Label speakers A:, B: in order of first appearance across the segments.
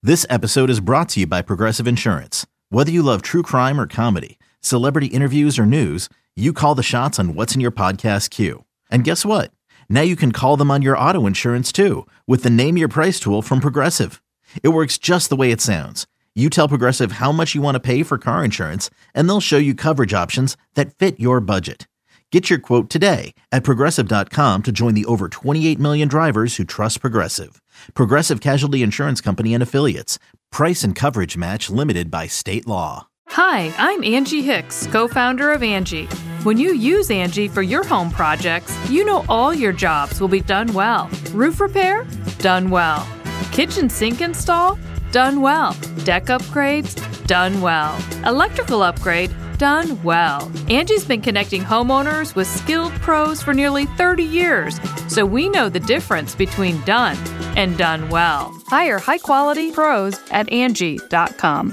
A: This episode is brought to you by Progressive Insurance. Whether you love true crime or comedy, celebrity interviews or news, you call the shots on what's in your podcast queue. And guess what? Now you can call them on your auto insurance too with the Name Your Price tool from Progressive. It works just the way it sounds. You tell Progressive how much you want to pay for car insurance, and they'll show you coverage options that fit your budget. Get your quote today at Progressive.com to join the over 28 million drivers who trust Progressive. Progressive Casualty Insurance Company and Affiliates. Price and coverage match limited by state law.
B: Hi, I'm Angie Hicks, co-founder of Angie. When you use Angie for your home projects, you know all your jobs will be done well. Roof repair? Done well. Kitchen sink install? Done well. Deck upgrades? Done well. Electrical upgrade? Done well. Angie's been connecting homeowners with skilled pros for nearly 30 years, so we know the difference between done and done well. Hire high-quality pros at Angie.com.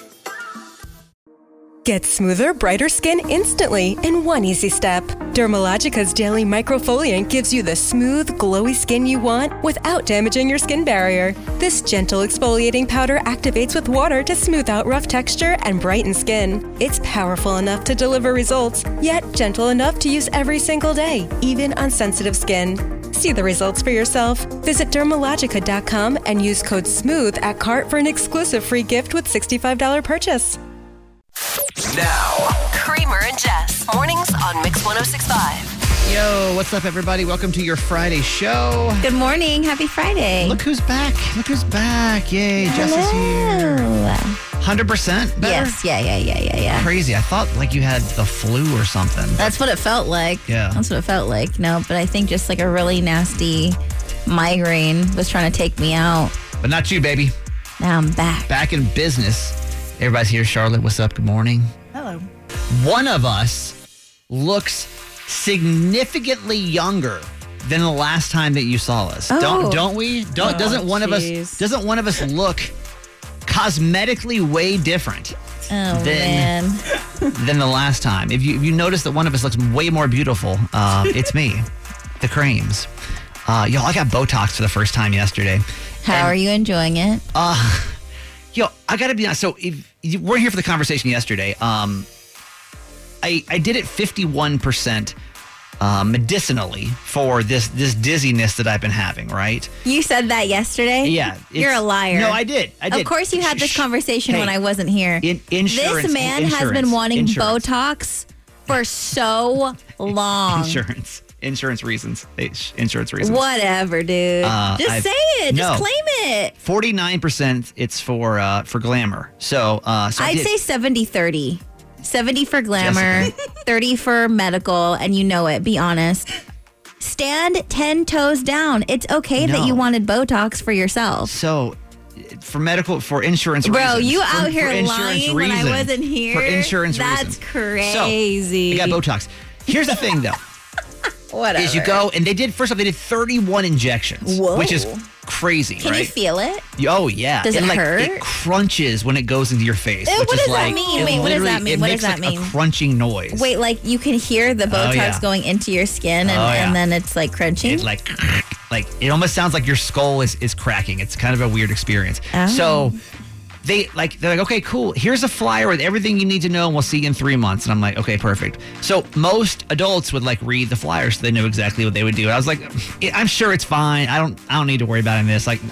C: Get smoother, brighter skin instantly in one easy step. Dermalogica's daily microfoliant gives you the smooth, glowy skin you want without damaging your skin barrier. This gentle exfoliating powder activates with water to smooth out rough texture and brighten skin. It's powerful enough to deliver results, yet gentle enough to use every single day, even on sensitive skin. See the results for yourself. Visit Dermalogica.com and use code SMOOTH at cart for an exclusive free gift with $65 purchase.
D: Now, Kramer and Jess, mornings on Mix 106.5.
E: Yo, what's up, everybody? Welcome to your Friday show.
F: Good morning. Happy Friday.
E: Look who's back. Look who's back. Yay, Jess is here. 100% better?
F: Yes, yeah.
E: Crazy. I thought like you had the flu or something.
F: That's what it felt like.
E: Yeah.
F: That's what it felt like. No, but I think just like a really nasty migraine was trying to take me out.
E: But not you, baby.
F: Now I'm back.
E: Back in business. Everybody's here. Charlotte, what's up? Good morning.
F: Hello.
E: One of us looks significantly younger than the last time that you saw us.
F: Oh.
E: Don't we? Doesn't one of us look cosmetically way different than the last time? If you notice that one of us looks way more beautiful, it's me, the Creams. Yo, I got Botox for the first time yesterday.
F: How are you enjoying it?
E: Yo, I gotta be honest. So if you weren't here for the conversation yesterday, I did it 51% medicinally for this dizziness that I've been having, right?
F: You said that yesterday?
E: Yeah.
F: You're a liar.
E: No, I did.
F: Of course you had this conversation when I wasn't here.
E: Insurance.
F: This man has been wanting Botox for so long.
E: Insurance reasons. Insurance reasons.
F: Whatever, dude. Just say it.
E: No.
F: Just claim it.
E: 49% it's for glamour. So
F: I'd say 70-30. 70 for glamour, 30 for medical, and you know it. Be honest. Stand 10 toes down. It's okay that you wanted Botox for yourself.
E: So for insurance reasons.
F: Bro, you out here lying when I wasn't here?
E: For insurance reasons.
F: That's crazy.
E: So, you got Botox. Here's the thing, though.
F: Whatever.
E: Is you go, and they did 31 injections.
F: Whoa.
E: Which is crazy,
F: Can
E: right?
F: you feel it?
E: Oh, yeah.
F: Does it hurt?
E: It crunches when it goes into your face.
F: What
E: which
F: does
E: is
F: that mean? Wait, what does that mean?
E: It
F: What
E: makes
F: does that mean?
E: a crunching noise.
F: Wait, like you can hear the Botox going into your skin and then it's like crunching?
E: It like it almost sounds like your skull is cracking. It's kind of a weird experience.
F: Oh.
E: So they're like, okay, cool. Here's a flyer with everything you need to know, and we'll see you in 3 months. And I'm like, okay, perfect. So most adults would like read the flyer so they knew exactly what they would do. And I was like, I'm sure it's fine. I don't need to worry about this. Like,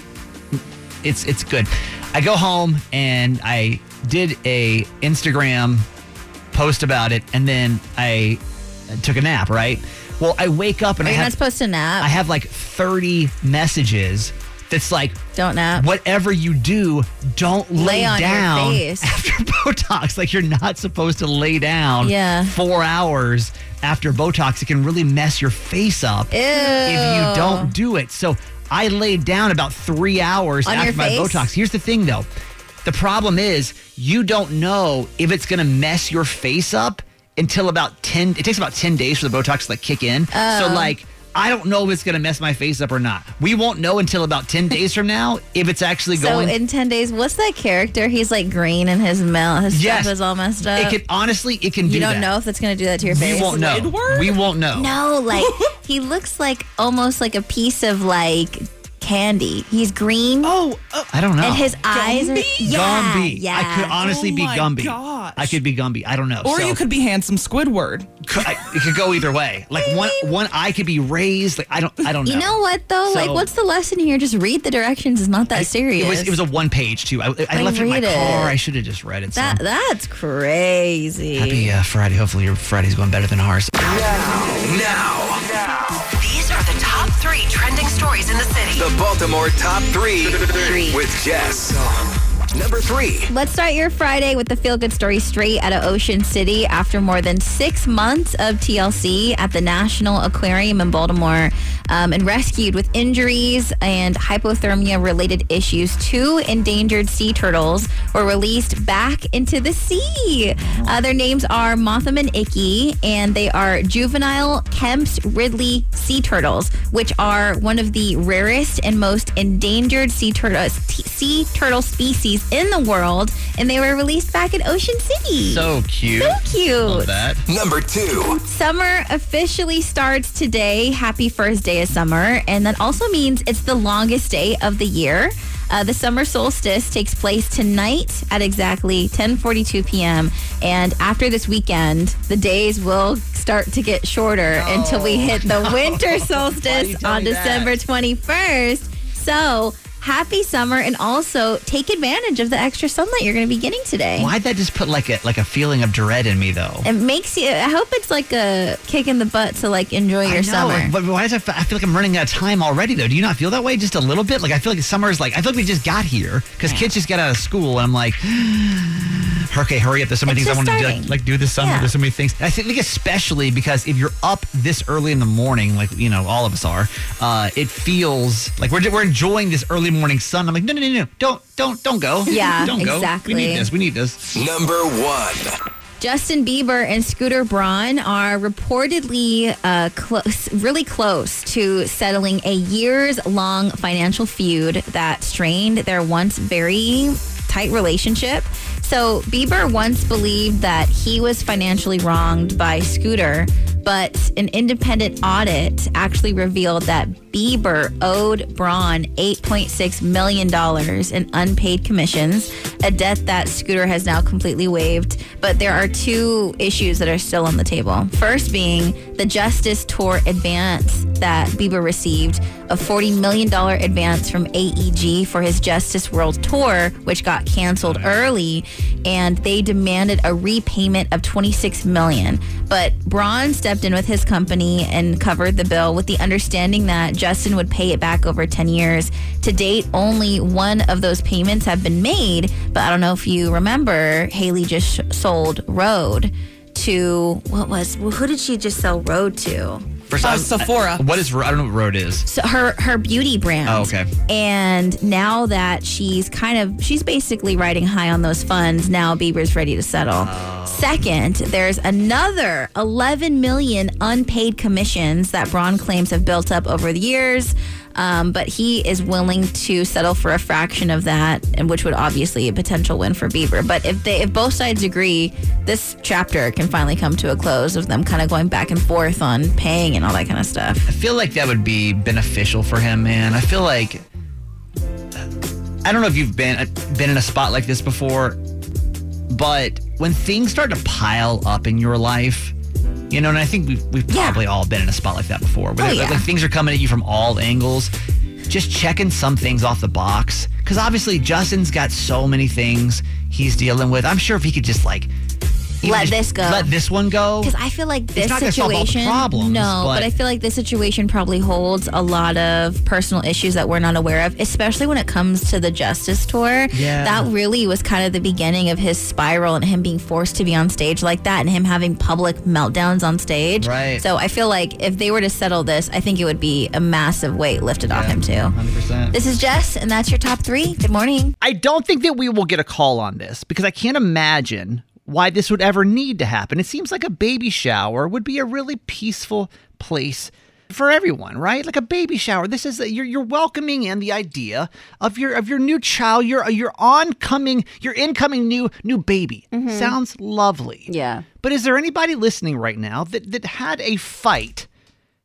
E: it's good. I go home and I did a Instagram post about it, and then I took a nap. Right. Well, I wake up and
F: You're not supposed to nap.
E: I have like 30 messages. That's like,
F: don't nap.
E: Whatever you do, don't lay
F: on
E: down
F: your face
E: after Botox. Like, you're not supposed to lay down 4 hours after Botox. It can really mess your face up if you don't do it. So I laid down about 3 hours after my Botox. Here's the thing, though. The problem is you don't know if it's going to mess your face up until about 10. It takes about 10 days for the Botox to like kick in. So like, I don't know if it's going to mess my face up or not. We won't know until about 10 days from now if it's actually going.
F: So in 10 days, what's that character? He's like green and his stuff is all messed up.
E: It can do that.
F: You don't know if it's going to do that to your face.
E: We won't know. We won't know.
F: No, like he looks like almost like a piece of like candy. He's green.
E: I don't know.
F: And his eyes are...
E: Gumby.
F: Yeah.
E: I could honestly be Gumby.
G: Gosh.
E: I could be Gumby. I don't know.
G: Or you could be handsome Squidward.
E: It could go either way. Like one eye could be raised. Like I don't know.
F: You know what though?
E: So,
F: like what's the lesson here? Just read the directions. It's not that serious.
E: It was a one page too. I left it in my car. I should have just read it.
F: That's crazy.
E: Happy Friday. Hopefully your Friday's going better than ours.
D: Now. These are the top 3 trending stories in the city.
H: The Baltimore Top 3 with Jess. Number 3.
F: Let's start your Friday with the feel-good story straight out of Ocean City. After more than 6 months of TLC at the National Aquarium in Baltimore and rescued with injuries and hypothermia-related issues, 2 endangered sea turtles were released back into the sea. Their names are Motham and Icky, and they are juvenile Kemp's Ridley sea turtles, which are one of the rarest and most endangered sea turtle species in the world, and they were released back in Ocean City.
E: So cute. Love that.
H: Number 2.
F: Summer officially starts today. Happy first day of summer, and that also means it's the longest day of the year. The summer solstice takes place tonight at exactly 10:42 p.m. And after this weekend, the days will start to get shorter until we hit the winter solstice on December 21st. So happy summer, and also take advantage of the extra sunlight you're going to be getting today.
E: Why'd that just put like a feeling of dread in me though?
F: It makes you. I hope it's like a kick in the butt to like enjoy your summer.
E: But why does I feel like I'm running out of time already though? Do you not feel that way just a little bit? Like I feel like summer's like I feel like we just got here because kids just got out of school, and I'm like, okay, hurry up. There's so many things I want to do, like do this summer. There's so many things. And I think especially because if you're up this early in the morning, like all of us are, it feels like we're enjoying this early morning sun. I'm like, no, don't go.
F: Yeah,
E: don't go.
F: Exactly.
E: We need this.
H: Number 1.
F: Justin Bieber and Scooter Braun are reportedly really close to settling a years-long financial feud that strained their once very tight relationship. So Bieber once believed that he was financially wronged by Scooter, but an independent audit actually revealed that Bieber owed Braun $8.6 million in unpaid commissions, a debt that Scooter has now completely waived. But there are 2 issues that are still on the table. First being the Justice Tour advance that Bieber received, a $40 million advance from AEG for his Justice World Tour, which got canceled early, and they demanded a repayment of $26 million. But Braun stepped in with his company and covered the bill with the understanding that Justin would pay it back over 10 years. To date, only one of those payments have been made, but I don't know if you remember, Haley just sold Rhode to, who did she just sell Rhode to?
G: Sephora.
E: What is? I don't know what Rhode is.
F: So her beauty brand.
E: Oh, okay.
F: And now that she's basically riding high on those funds, now Bieber's ready to settle. Second, there's another 11 million unpaid commissions that Braun claims have built up over the years. But he is willing to settle for a fraction of that, and which would obviously be a potential win for Bieber. But if both sides agree, this chapter can finally come to a close of them kind of going back and forth on paying and all that kind of stuff.
E: I feel like that would be beneficial for him, man. I feel like I don't know if you've been in a spot like this before, but when things start to pile up in your life. And I think we've probably all been in a spot like that before. Where like things are coming at you from all angles. Just checking some things off the box. Because obviously Justin's got so many things he's dealing with. I'm sure if he could just
F: let this
E: one go.
F: Because I feel like this
E: it's not
F: situation.
E: Solve all the problems,
F: but I feel like this situation probably holds a lot of personal issues that we're not aware of, especially when it comes to the Justice Tour.
E: Yeah.
F: That really was kind of the beginning of his spiral and him being forced to be on stage like that and him having public meltdowns on stage.
E: Right.
F: So I feel like if they were to settle this, I think it would be a massive weight lifted off him too.
E: 100%.
F: This is Jess, and that's your top 3. Good morning.
E: I don't think that we will get a call on this because I can't imagine why this would ever need to happen. It seems like a baby shower would be a really peaceful place for everyone, right? Like a baby shower. This is you're welcoming in the idea of your new child, your incoming new baby. Mm-hmm. Sounds lovely.
F: Yeah.
E: But is there anybody listening right now that had a fight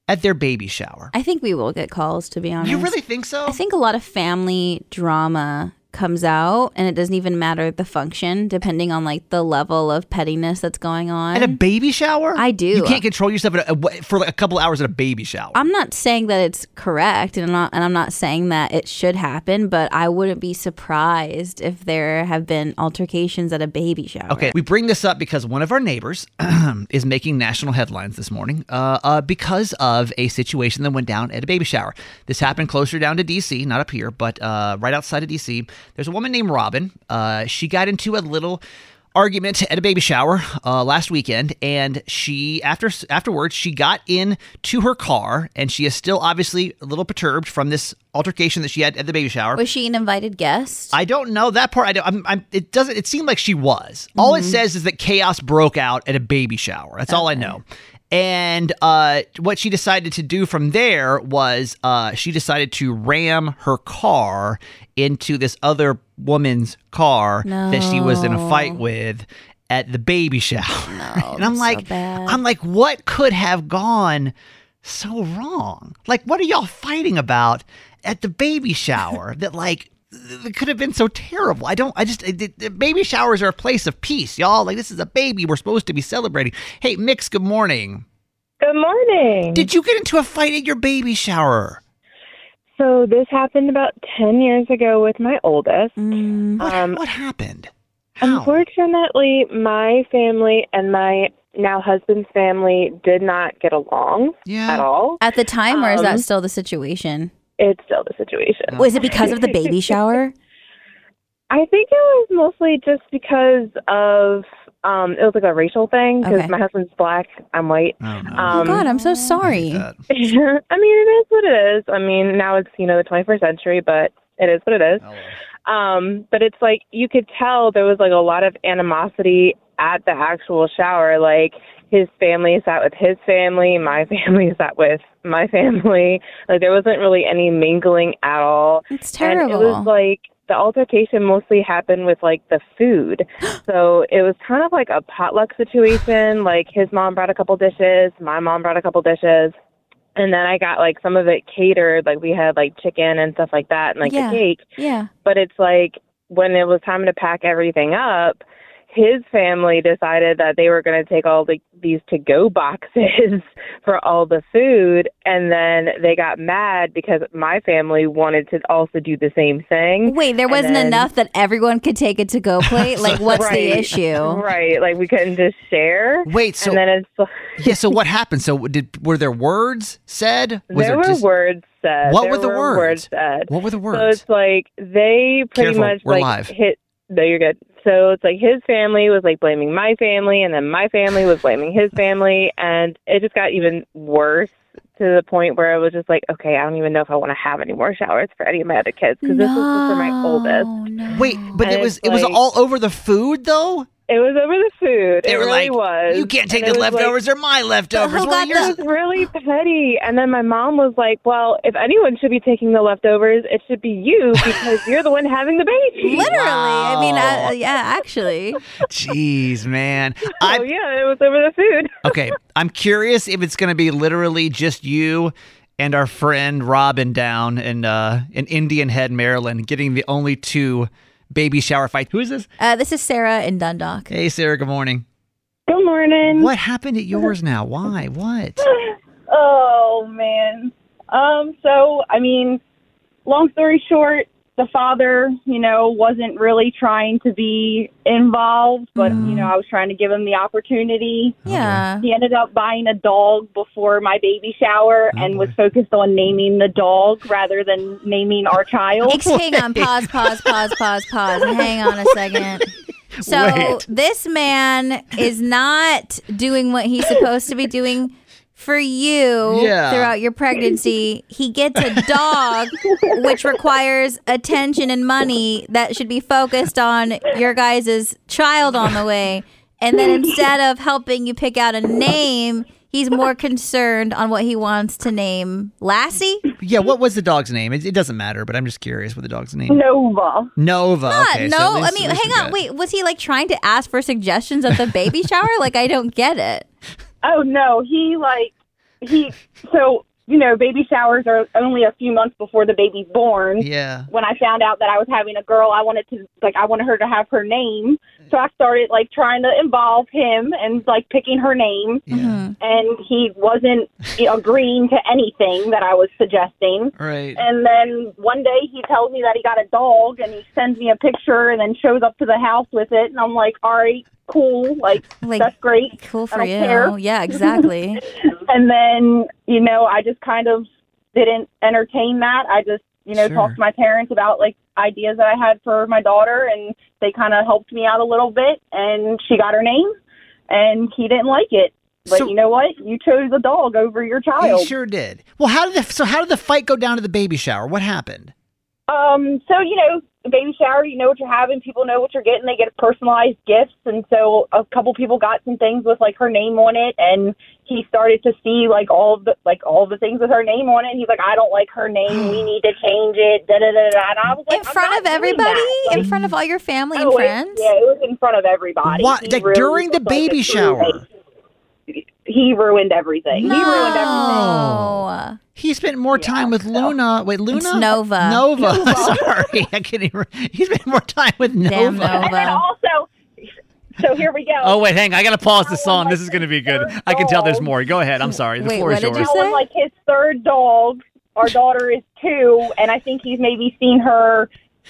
E: at their baby shower?
I: I think we will get calls, to be honest.
E: You really think so?
I: I think a lot of family drama comes out, and it doesn't even matter the function, depending on like the level of pettiness that's going on.
E: At a baby shower?
I: I do.
E: You can't control yourself for like a couple hours at a baby shower.
I: I'm not saying that it's correct, and I'm not saying that it should happen, but I wouldn't be surprised if there have been altercations at a baby shower.
E: Okay, we bring this up because one of our neighbors is making national headlines this morning because of a situation that went down at a baby shower. This happened closer down to D.C., not up here, but right outside of D.C. There's a woman named Robin. She got into a little argument at a baby shower last weekend, and she afterwards she got into her car, and she is still obviously a little perturbed from this altercation that she had at the baby shower.
I: Was she an invited guest?
E: I don't know that part. It seemed like she was. All it says is that chaos broke out at a baby shower. That's all I know. And what she decided to do from there was she decided to ram her car into this other woman's car that she was in a fight with at the baby shower.
I: No,
E: and I'm like, what could have gone so wrong? Like, what are y'all fighting about at the baby shower that like it could have been so terrible? Baby showers are a place of peace, y'all. Like, this is a baby we're supposed to be celebrating. Hey, Mix, good morning.
J: Good morning.
E: Did you get into a fight at your baby shower?
J: So this happened about 10 years ago with my oldest.
E: What happened? How?
J: Unfortunately, my family and my now husband's family did not get along at all.
I: At the time, or is that still the situation?
J: It's still the situation.
I: Was it because of the baby shower?
J: I think it was mostly just because of it was like a racial thing, because my husband's black, I'm white.
E: Oh, no.
I: Oh God, I'm so sorry.
J: I mean, it is what it is. I mean, now it's the 21st century, but it is what it is. But it's like you could tell there was like a lot of animosity at the actual shower. Like his family sat with his family, my family sat with my family. Like there wasn't really any mingling at all.
I: It's terrible.
J: And it was like the altercation mostly happened with like the food. So it was kind of like a potluck situation. Like his mom brought a couple dishes, my mom brought a couple dishes, and then I got like some of it catered. Like we had like chicken and stuff like that and like a cake.
I: Yeah.
J: But it's like when it was time to pack everything up, his family decided that they were going to take all these to-go boxes for all the food, and then they got mad because my family wanted to also do the same thing.
I: Wait, there wasn't enough that everyone could take a to-go plate? Like, what's the issue?
J: Right, like we couldn't just share.
E: Wait, so...
J: And then it's...
E: so what happened? So were there words said?
J: There were words said.
E: What were the words?
J: What
E: were the words?
J: So it's like they pretty much
E: we're
J: like
E: live.
J: hit... No, you're good. So it's like his family was like blaming my family, and then my family was blaming his family, and it just got even worse to the point where it was just like, okay, I don't even know if I want to have any more showers for any of my other kids, because this was for my oldest.
I: No.
E: Wait, but
J: And
E: it was
J: it's like-
E: all over the food though?
J: It was over the food.
E: They were
J: really
E: like,
J: was.
E: you can't take
J: And
E: the
J: it was
E: leftovers, they're my leftovers.
I: who
E: Well,
I: got
E: yours-
J: It was really petty. And then my mom was like, well, if anyone should be taking the leftovers, it should be you, because you're the one having the baby.
I: Literally.
E: Wow.
I: I mean, yeah, actually.
E: Jeez, man.
J: Oh, yeah, it was over the food.
E: Okay, I'm curious if it's going to be literally just you and our friend Robin down in Indian Head, Maryland, getting the only two baby shower fights. Who is this?
I: This is Sarah in Dundalk.
E: Hey, Sarah, good morning.
J: Good morning.
E: What happened at yours now? Why? What?
K: Oh, man. So, I mean, long story short, the father, wasn't really trying to be involved, but, I was trying to give him the opportunity.
I: Yeah.
K: He ended up buying a dog before my baby shower and was focused on naming the dog rather than naming our child.
I: Hang on. Pause. Hang on a second. So this man is not doing what he's supposed to be doing for you throughout your pregnancy. He gets a dog, which requires attention and money that should be focused on your guys' child on the way. And then instead of helping you pick out a name, he's more concerned on what he wants to name Lassie?
E: Yeah, what was the dog's name? It doesn't matter, but I'm just curious what the dog's name.
K: Nova.
E: Okay, so at least-
I: I mean,
E: at least
I: hang on.
E: we
I: Wait, was he like trying to ask for suggestions at the baby shower? Like, I don't get it.
K: Oh, no. He baby showers are only a few months before the baby's born.
E: Yeah.
K: When I found out that I was having a girl, I wanted her to have her name. So I started trying to involve him and picking her name.
E: Yeah.
K: And he wasn't agreeing to anything that I was suggesting.
E: Right.
K: And then one day he tells me that he got a dog and he sends me a picture and then shows up to the house with it. And I'm like, all right, cool. That's great.
I: Cool for
K: I don't
I: you.
K: care.
I: Yeah, exactly.
K: And then, I just kind of didn't entertain that. I just, talked to my parents about ideas that I had for my daughter, and they kind of helped me out a little bit, and she got her name, and he didn't like it. But you know what? You chose a dog over your child.
E: He sure did. Well, how did the fight go down to the baby shower? What happened?
K: The baby shower, you know what you're having. People know what you're getting. They get personalized gifts. And so a couple people got some things with her name on it. And he started to see all the things with her name on it. And he's like, I don't like her name. We need to change it. Da, da, da, da. And I was like,
I: in front of everybody? In front of all your family and friends?
K: It was in front of everybody.
E: What? During the baby shower?
K: He ruined everything.
I: No.
K: He ruined everything.
E: He spent more time with Luna. Wait, Luna?
I: It's Nova.
E: Nova. Sorry, I can't even. He spent more time with Nova.
I: Damn Nova.
K: And then also, so here we go.
E: Oh wait, hang on. I gotta pause the song. This is gonna be good. I can tell there's more. Go ahead. I'm sorry. The floor is yours.
I: What did you say?
K: His third dog. Our daughter is 2, and I think he's maybe seen her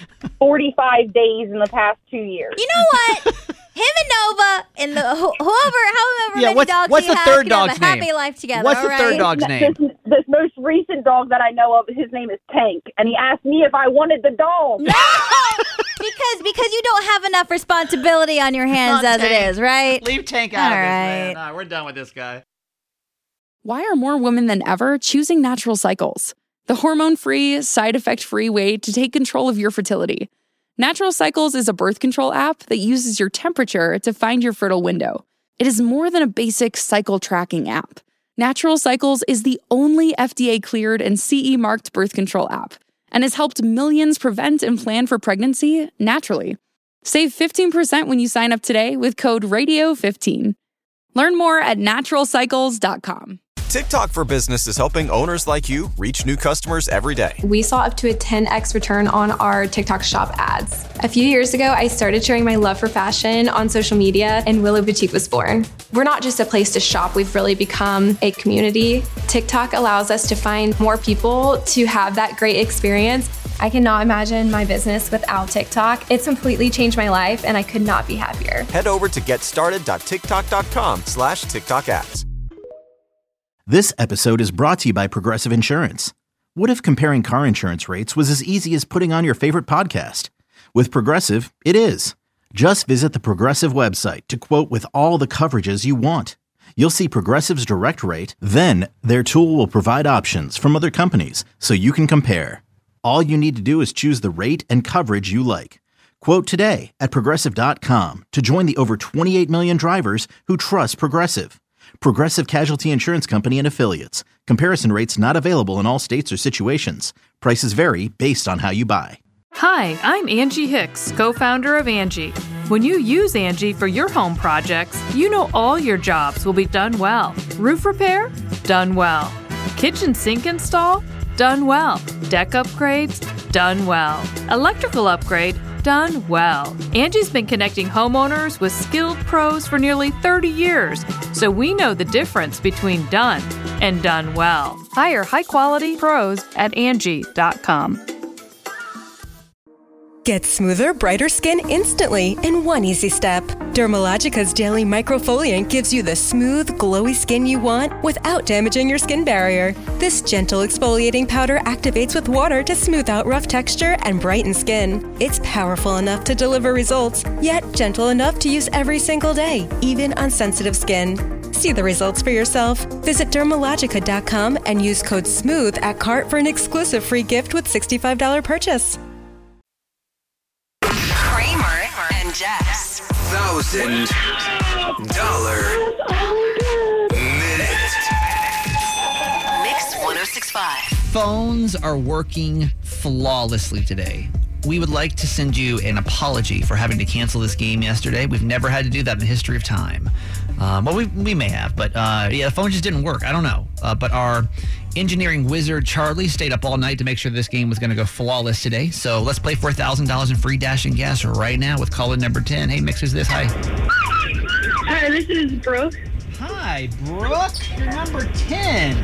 K: 45 days in the past 2 years.
I: You know what? Him and Nova and however many dogs
E: what's
I: he
E: the
I: has
E: third
I: can have
E: dog's
I: a happy
E: name?
I: life together.
E: What's the
I: all
E: third
I: right?
E: dog's name?
K: This most recent dog that I know of, his name is Tank, and he asked me if I wanted the dog.
I: No, because you don't have enough responsibility on your hands as
E: Tank.
I: it is, right?
E: Leave Tank out
I: all
E: of this,
I: right.
E: man. Nah, we're done with this guy.
L: Why are more women than ever choosing Natural Cycles? The hormone-free, side-effect-free way to take control of your fertility. Natural Cycles is a birth control app that uses your temperature to find your fertile window. It is more than a basic cycle tracking app. Natural Cycles is the only FDA-cleared and CE-marked birth control app and has helped millions prevent and plan for pregnancy naturally. Save 15% when you sign up today with code RADIO15. Learn more at naturalcycles.com.
M: TikTok for Business is helping owners like you reach new customers every day.
N: We saw up to a 10x return on our TikTok shop ads. A few years ago, I started sharing my love for fashion on social media, and Willow Boutique was born. We're not just a place to shop, we've really become a community. TikTok allows us to find more people to have that great experience. I cannot imagine my business without TikTok. It's completely changed my life, and I could not be happier.
M: Head over to getstarted.tiktok.com/TikTok ads.
A: This episode is brought to you by Progressive Insurance. What if comparing car insurance rates was as easy as putting on your favorite podcast? With Progressive, it is. Just visit the Progressive website to quote with all the coverages you want. You'll see Progressive's direct rate, then their tool will provide options from other companies so you can compare. All you need to do is choose the rate and coverage you like. Quote today at Progressive.com to join the over 28 million drivers who trust Progressive. Progressive Casualty Insurance Company and Affiliates. Comparison rates not available in all states or situations. Prices vary based on how you buy.
B: Hi, I'm Angie Hicks, co-founder of Angie. When you use Angie for your home projects, you know all your jobs will be done well. Roof repair? Done well. Kitchen sink install? Done well. Deck upgrades? Done well. Electrical upgrade? Done well. Angie's been connecting homeowners with skilled pros for nearly 30 years, so we know the difference between done and done well. Hire high-quality pros at Angie.com.
C: Get smoother, brighter skin instantly in one easy step. Dermalogica's Daily Microfoliant gives you the smooth, glowy skin you want without damaging your skin barrier. This gentle exfoliating powder activates with water to smooth out rough texture and brighten skin. It's powerful enough to deliver results, yet gentle enough to use every single day, even on sensitive skin. See the results for yourself. Visit Dermalogica.com and use code SMOOTH at cart for an exclusive free gift with $65 purchase.
D: Kramer and Jess.
H: $1,000 minute.
D: Mix 106.5.
E: Phones are working flawlessly today. we would like to send you an apology for having to cancel this game yesterday. We've never had to do that in the history of time. Well, we may have, but the phone just didn't work. I don't know. But our engineering wizard, Charlie, stayed up all night to make sure this game was going to go flawless today. So let's play for $1,000 in free Dash and Gas right now with caller number 10. Hey, Mix, who's this? Hi.
O: Hi, this is Brooke.
E: Hi, Brooke. You're number 10.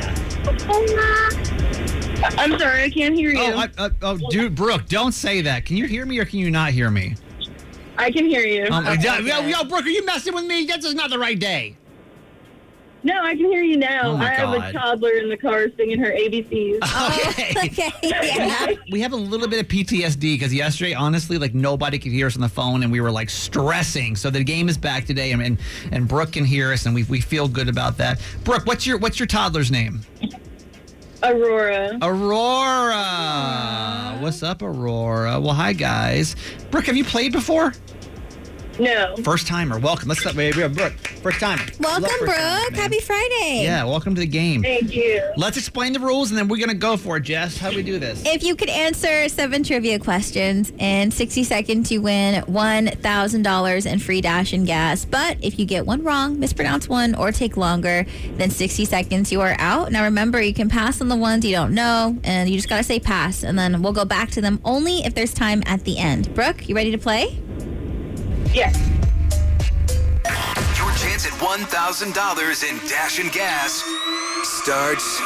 O: I'm sorry, I can't hear you.
E: Dude, Brooke, don't say that. Can you hear me or can you not hear me?
O: I can hear you.
E: Yo, Brooke, are you messing with me? That's just not the right day.
O: No, I can hear you now.
E: Oh my
O: I have
E: God.
O: a toddler in the car singing her ABCs.
E: Okay. We have a little bit of PTSD because yesterday, honestly, like nobody could hear us on the phone and we were like stressing. So the game is back today and Brooke can hear us and we feel good about that. Brooke, what's your toddler's name?
O: Aurora.
E: Aurora. What's up, Aurora? Well, hi, guys. Brooke, have you played before?
O: No.
E: First timer. Welcome. Let's start. We have Brooke. First timer.
F: Welcome, Brooke. Happy Friday.
E: Yeah, welcome to the game.
O: Thank you.
E: Let's explain the rules and then we're going to go for it, Jess. How do we do this?
F: If you could answer 7 trivia questions in 60 seconds, you win $1,000 in free Dash and Gas. But if you get one wrong, mispronounce one, or take longer than 60 seconds, you are out. Now remember, you can pass on the ones you don't know, and you just got to say pass, and then we'll go back to them only if there's time at the end. Brooke, you ready to play?
O: Yes.
H: Your chance at $1,000 in Dash and Gas starts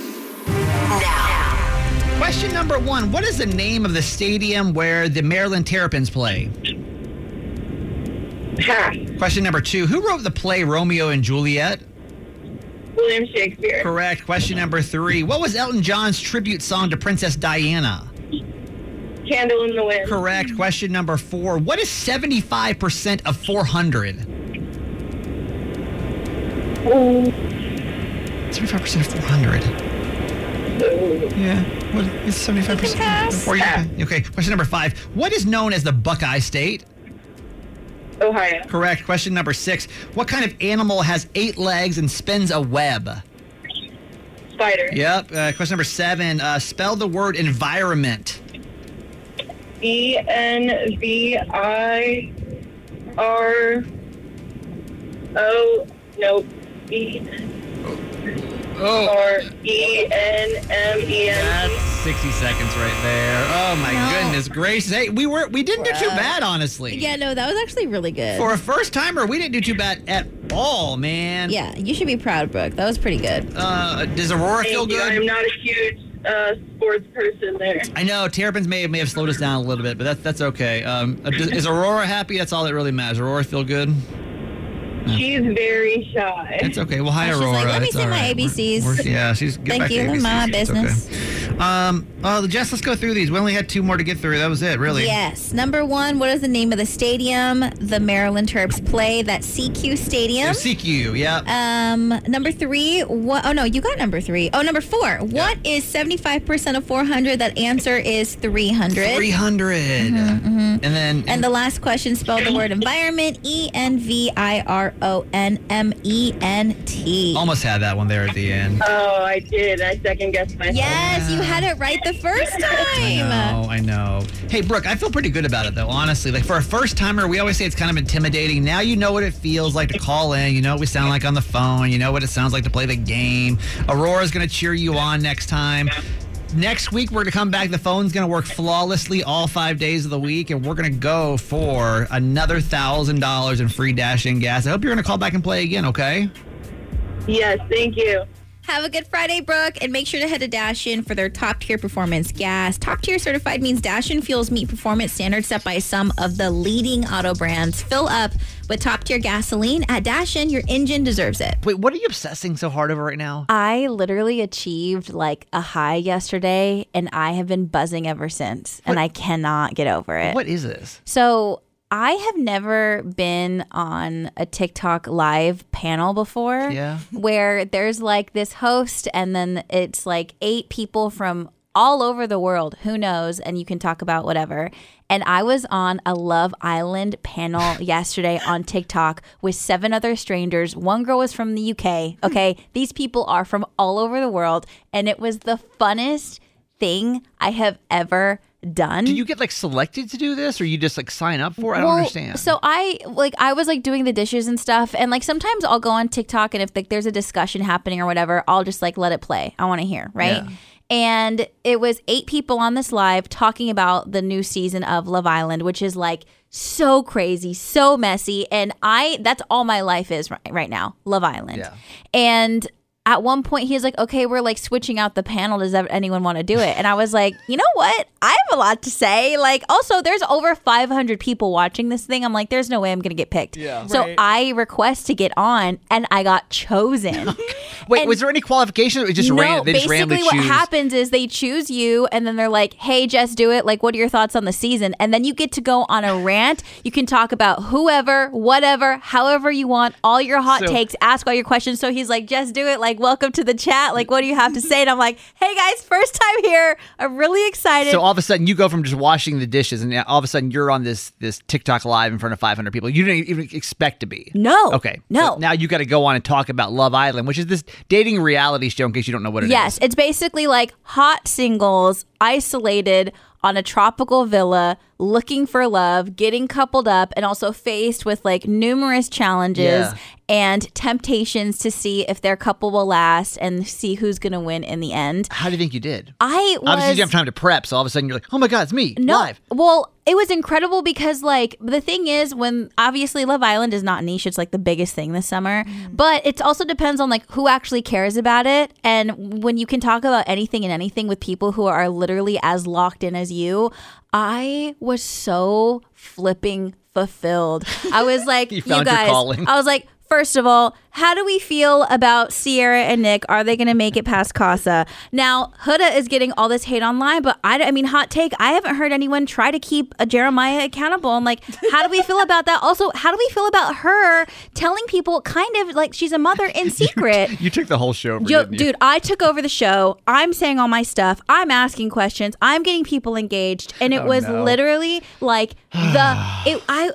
D: now.
E: Question number 1. What is the name of the stadium where the Maryland Terrapins play?
O: Pass.
E: Question number 2. Who wrote the play Romeo and Juliet?
O: William Shakespeare.
E: Correct. Question number 3. What was Elton John's tribute song to Princess Diana?
O: Candle in the Wind.
E: Correct. Question number 4. What is 75% of 400? 75% of 400. Yeah. What is 75%? Okay. Question number 5. What is known as the Buckeye State?
O: Ohio.
E: Correct. Question number 6. What kind of animal has 8 legs and spins a web?
O: Spider.
E: Yep. Question number 7. Spell the word environment.
O: ENVIRO. Nope. ENMEN.
E: That's 60 seconds right there. Oh my goodness gracious. Hey, we didn't do too bad, honestly.
F: Yeah, no, that was actually really good.
E: For a first timer, we didn't do too bad at all, man.
F: Yeah, you should be proud, Brooke. That was pretty good.
E: Does Aurora feel good?
O: I'm not a huge sports person there.
E: I know Terrapins may have slowed us down a little bit, but that's okay. Is Aurora happy? That's all that really matters. Aurora feel good?
O: She's very shy.
E: It's okay. Well, hi,
F: She's
E: Aurora.
F: like, let me
E: It's
F: say
E: all
F: my
E: right.
F: ABCs.
E: Yeah, she's get
F: Thank
E: back
F: you.
E: to ABCs.
F: My
E: It's
F: business.
E: Okay. Jess, let's go through these. We only had 2 more to get through. That was it, really.
F: Yes. Number 1, what is the name of the stadium the Maryland Terps play? That's CQ Stadium.
E: CQ, yeah.
F: Number 3, what? Oh, no, you got number 3. Oh, number 4. What is 75% of 400? That answer is 300.
E: 300. And then...
F: And the last question, spell the word environment, ENVIRONMENT.
E: Almost had that one there at the end.
O: Oh, I did. I second guessed myself.
F: Yes, you had it right the first time.
E: I know. Hey, Brooke, I feel pretty good about it, though, honestly. Like, for a first-timer, we always say it's kind of intimidating. Now you know what it feels like to call in. You know what we sound like on the phone. You know what it sounds like to play the game. Aurora's going to cheer you on next time. Next week, we're going to come back. The phone's going to work flawlessly all 5 days of the week, and we're going to go for another $1,000 in free Dash and Gas. I hope you're going to call back and play again, okay?
O: Yes, thank you.
F: Have a good Friday, Brooke, and make sure to head to Dashin for their top-tier performance gas. Top-tier certified means Dashin fuels meet performance standards set by some of the leading auto brands. Fill up with top-tier gasoline at Dashin. Your engine deserves it.
E: Wait, what are you obsessing so hard over right now?
I: I literally achieved like a high yesterday, and I have been buzzing ever since, and I cannot get over it.
E: What is this?
I: So I have never been on a TikTok live panel before.
E: Yeah.
I: Where there's like this host and then it's like 8 people from all over the world. Who knows? And you can talk about whatever. And I was on a Love Island panel yesterday on TikTok with 7 other strangers. One girl was from the UK. Okay. These people are from all over the world. And it was the funnest thing I have ever done.
E: Do you get like selected to do this, or you just like sign up for it? I don't understand.
I: So I was like doing the dishes and stuff, and like sometimes I'll go on TikTok, and if like there's a discussion happening or whatever, I'll just like let it play. I want to hear, right? Yeah. And it was 8 people on this live talking about the new season of Love Island, which is like so crazy, so messy. And that's all my life is right now, Love Island. Yeah. And at one point he's like, okay, we're like switching out the panel. Does anyone want to do it? And I was like, you know what? I have a lot to say. Like, also there's over 500 people watching this thing. I'm like, there's no way I'm going to get picked. Yeah. So I request to get on, and I got chosen.
E: Wait, was there any qualification? Or it just ran? They just randomly
I: what happens is they choose you, and then they're like, hey, Jess, do it. Like, what are your thoughts on the season? And then you get to go on a rant. You can talk about whoever, whatever, however you want, all your hot takes, ask all your questions. So he's like, Jess, do it. Like, welcome to the chat. Like, what do you have to say? And I'm like, hey guys, first time here. I'm really excited.
E: So all of a sudden you go from just washing the dishes, and all of a sudden you're on this TikTok live in front of 500 people. You didn't even expect to be.
I: No.
E: Okay.
I: No.
E: So now you got to go on and talk about Love Island, which is this dating reality show, in case you don't know what it is.
I: Yes, it's basically like hot singles isolated on a tropical villa, looking for love, getting coupled up, and also faced with like numerous challenges and temptations to see if their couple will last and see who's going to win in the end.
E: How do you think you did?
I: Obviously
E: you didn't have time to prep, so all of a sudden you're like, oh my God, it's me, live.
I: Well, it was incredible because like the thing is, when obviously Love Island is not niche, it's like the biggest thing this summer, but it also depends on like who actually cares about it. And when you can talk about anything and anything with people who are literally as locked in as you, I was so flipping fulfilled. I was like,
E: you guys,
I: I was like, first of all, how do we feel about Sierra and Nick? Are they going to make it past Casa? Now, Huda is getting all this hate online, but I mean, hot take, I haven't heard anyone try to keep a Jeremiah accountable. And like, how do we feel about that? Also, how do we feel about her telling people kind of like she's a mother in secret?
E: You took the whole show over, didn't you?
I: Dude, I took over the show. I'm saying all my stuff. I'm asking questions. I'm getting people engaged. And it was literally like I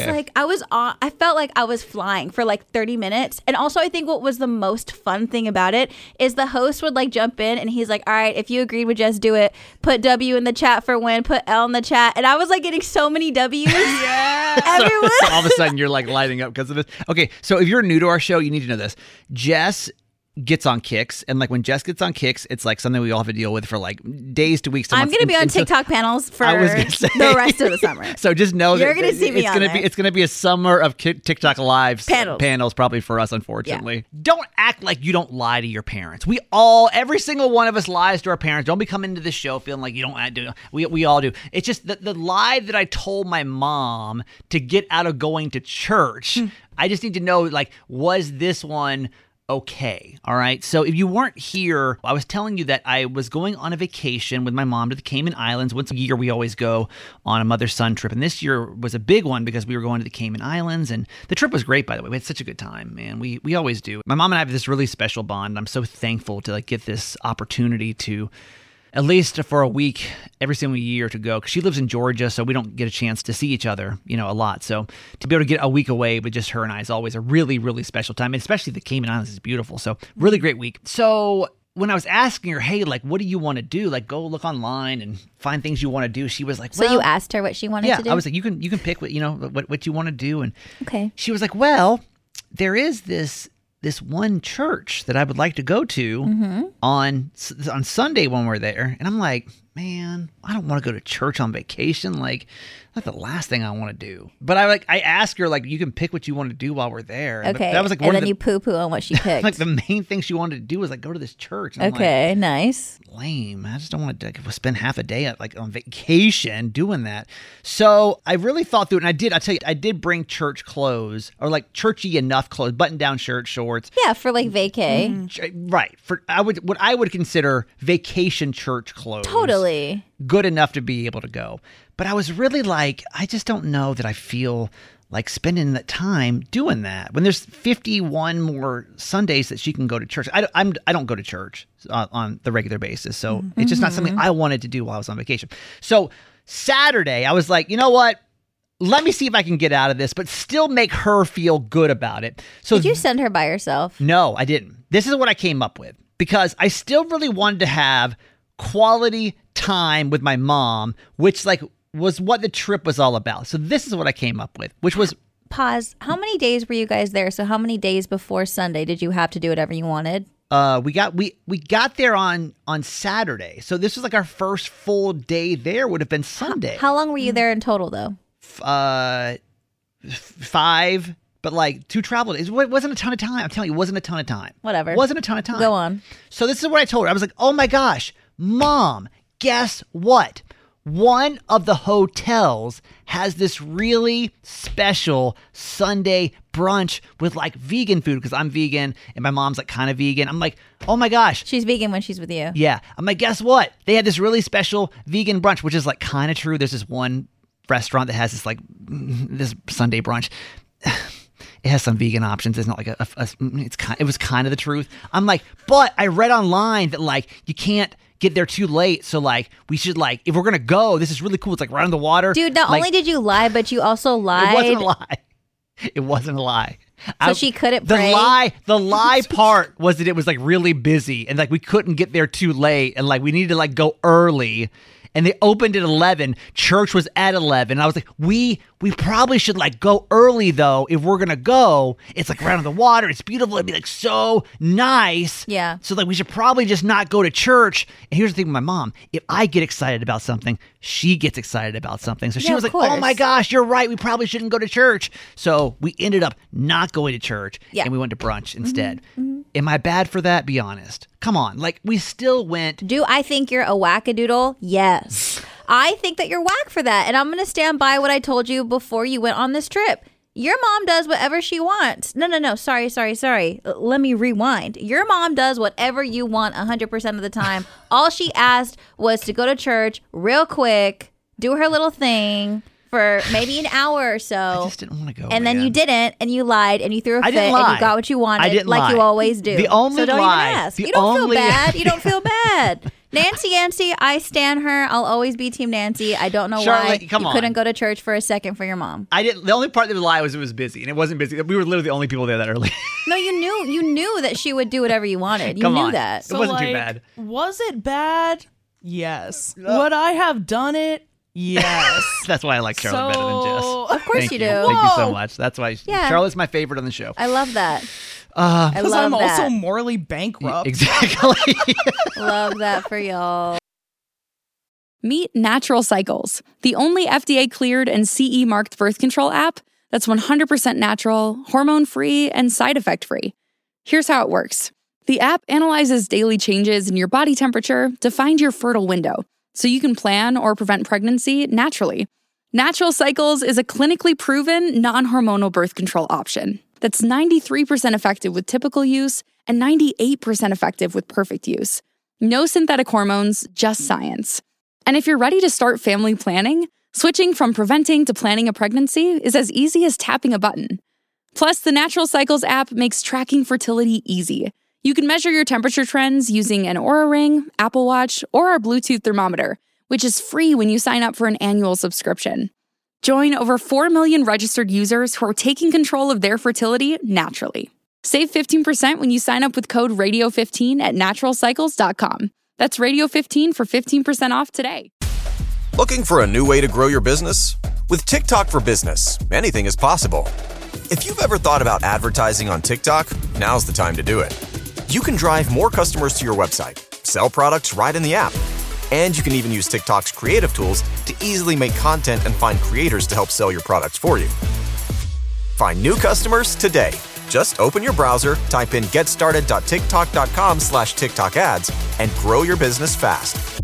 I: felt like I was flying for like 30 minutes. And also, I think what was the most fun thing about it is the host would like jump in and he's like, all right, if you agreed with Just Do It, put W in the chat for win, put L in the chat. And I was like getting so many W's.
E: Yeah. Everyone. So all of a sudden you're like lighting up because of this. Okay, so if you're new to our show, you need to know this. Jess gets on Kicks, and like when Jess gets on Kicks, it's like something we all have to deal with for like days to weeks to months.
I: I'm going to be on TikTok panels for the rest of the summer.
E: So just know
I: you're going to see me on there.
E: It's going to be a summer of TikTok lives panels probably for us, unfortunately. Yeah. Don't act like you don't lie to your parents. Every single one of us lies to our parents. Don't be coming into this show feeling like you don't do. We all do. It's just the lie that I told my mom to get out of going to church. I just need to know, like, was this one okay? All right. So if you weren't here, I was telling you that I was going on a vacation with my mom to the Cayman Islands. Once a year, we always go on a mother-son trip. And this year was a big one because we were going to the Cayman Islands. And the trip was great, by the way. We had such a good time, man. We always do. My mom and I have this really special bond. I'm so thankful to like get this opportunity to, at least for a week every single year, to go, because she lives in Georgia, so we don't get a chance to see each other, a lot. So to be able to get a week away with just her and I is always a really, really special time. And especially the Cayman Islands is beautiful. So really great week. So when I was asking her, hey, like, what do you want to do? Like, go look online and find things you want to do. She was like, well,
I: so you asked her what she wanted to do?
E: I was like, you can pick what you want to do. And
I: okay.
E: She was like, well, there is this one church that I would like to go to on Sunday when we're there. And I'm like, man, I don't want to go to church on vacation. Like, that's the last thing I want to do. But I asked her, like, you can pick what you want to do while we're there.
I: Okay.
E: That was like
I: and then you poo-poo on what she picked.
E: Like, the main thing she wanted to do was like go to this church. And
I: okay, I'm like, nice.
E: Lame. I just don't want to spend half a day on vacation doing that. So I really thought through it, and I did. I tell you, I did bring church clothes, or like churchy enough clothes, button-down shirt, shorts.
I: Yeah, for like vacay.
E: Right. For what I would consider vacation church clothes.
I: Totally.
E: Good enough to be able to go. But I was really like, I just don't know that I feel like spending that time doing that when there's 51 more Sundays that she can go to church. I don't go to church on the regular basis. So it's just not something I wanted to do while I was on vacation. So Saturday, I was like, you know what? Let me see if I can get out of this, but still make her feel good about it. So
I: did you send her by yourself?
E: No, I didn't. This is what I came up with, because I still really wanted to have quality time with my mom, which like was what the trip was all about. So this is what I came up with, which was...
I: Pause. How many days were you guys there? So how many days before Sunday did you have to do whatever you wanted?
E: We got there on Saturday. So this was like our first full day there would have been Sunday.
I: How long were you there in total though?
E: 5, but like 2 travel days. It wasn't a ton of time. I'm telling you, it wasn't a ton of time.
I: Whatever.
E: It wasn't a ton of time.
I: Go on.
E: So this is what I told her. I was like, oh my gosh, Mom, guess what? One of the hotels has this really special Sunday brunch with like vegan food because I'm vegan and my mom's like kind of vegan. I'm like, oh my gosh.
I: She's vegan when she's with you.
E: Yeah. I'm like, guess what? They had this really special vegan brunch, which is like kind of true. There's this one restaurant that has this like this Sunday brunch. It has some vegan options. It's not like it was kind of the truth. I'm like, but I read online that like you can't get there too late. So like we should like, if we're going to go, this is really cool. It's like right on the water.
I: Dude, not only did you lie, but you also lied.
E: It wasn't a lie. It wasn't a lie.
I: So she couldn't pray?
E: The lie part was that it was like really busy and like we couldn't get there too late and like we needed to like go early. And they opened at 11. Church was at 11. And I was like, we probably should like go early though. If we're going to go, it's like right on the water. It's beautiful. It'd be like so nice.
I: Yeah.
E: So like we should probably just not go to church. And here's the thing with my mom. If I get excited about something, she gets excited about something. So she was like, oh my gosh, you're right. We probably shouldn't go to church. So we ended up not going to church.
I: Yeah.
E: And we went to brunch instead. Mm-hmm. Am I bad for that? Be honest. Come on. Like we still went.
I: Do I think you're a wackadoodle? Yes. I think that you're whack for that. And I'm going to stand by what I told you before you went on this trip. Your mom does whatever she wants. No. Sorry. Let me rewind. Your mom does whatever you want 100% of the time. All she asked was to go to church real quick, do her little thing for maybe an hour or so.
E: I just didn't want to go.
I: And then you didn't, and you lied, and you threw a fit,
E: didn't lie.
I: and you got what you wanted,
E: I didn't
I: like
E: lie.
I: you always do.
E: The only
I: so don't
E: lie.
I: even ask.
E: The
I: You don't
E: only-
I: feel bad. You don't feel bad. Nancy, I stan her. I'll always be Team Nancy. I don't know
E: Charlotte,
I: why
E: come
I: you
E: on.
I: couldn't go to church for a second for your mom.
E: I didn't. The only part that was a lie was it was busy, and it wasn't busy. We were literally the only people there that early.
I: No, you knew that she would do whatever you wanted. You
E: Come
I: knew
E: on.
I: that.
E: It wasn't too bad.
G: Was it bad? Yes. Would I have done it? Yes.
E: That's why I like Charlotte better than Jess.
I: Of course
E: Thank
I: you do.
E: Thank you so much. That's why
I: Yeah.
E: Charlotte's my favorite on the show.
I: I love that.
G: Because I'm
I: that.
G: also morally bankrupt.
E: Exactly.
I: Love that for y'all.
L: Meet Natural Cycles, the only FDA-cleared and CE-marked birth control app that's 100% natural, hormone-free, and side effect-free. Here's how it works. The app analyzes daily changes in your body temperature to find your fertile window, so you can plan or prevent pregnancy naturally. Natural Cycles is a clinically proven, non-hormonal birth control option that's 93% effective with typical use and 98% effective with perfect use. No synthetic hormones, just science. And if you're ready to start family planning, switching from preventing to planning a pregnancy is as easy as tapping a button. Plus, the Natural Cycles app makes tracking fertility easy. You can measure your temperature trends using an Oura Ring, Apple Watch, or our Bluetooth thermometer, which is free when you sign up for an annual subscription. Join over 4 million registered users who are taking control of their fertility naturally. Save 15% when you sign up with code RADIO15 at naturalcycles.com. That's Radio15 for 15% off today.
M: Looking for a new way to grow your business? With TikTok for Business, anything is possible. If you've ever thought about advertising on TikTok, now's the time to do it. You can drive more customers to your website, sell products right in the app, and you can even use TikTok's creative tools to easily make content and find creators to help sell your products for you. Find new customers today. Just open your browser, type in getstarted.tiktok.com/TikTok ads, and grow your business fast.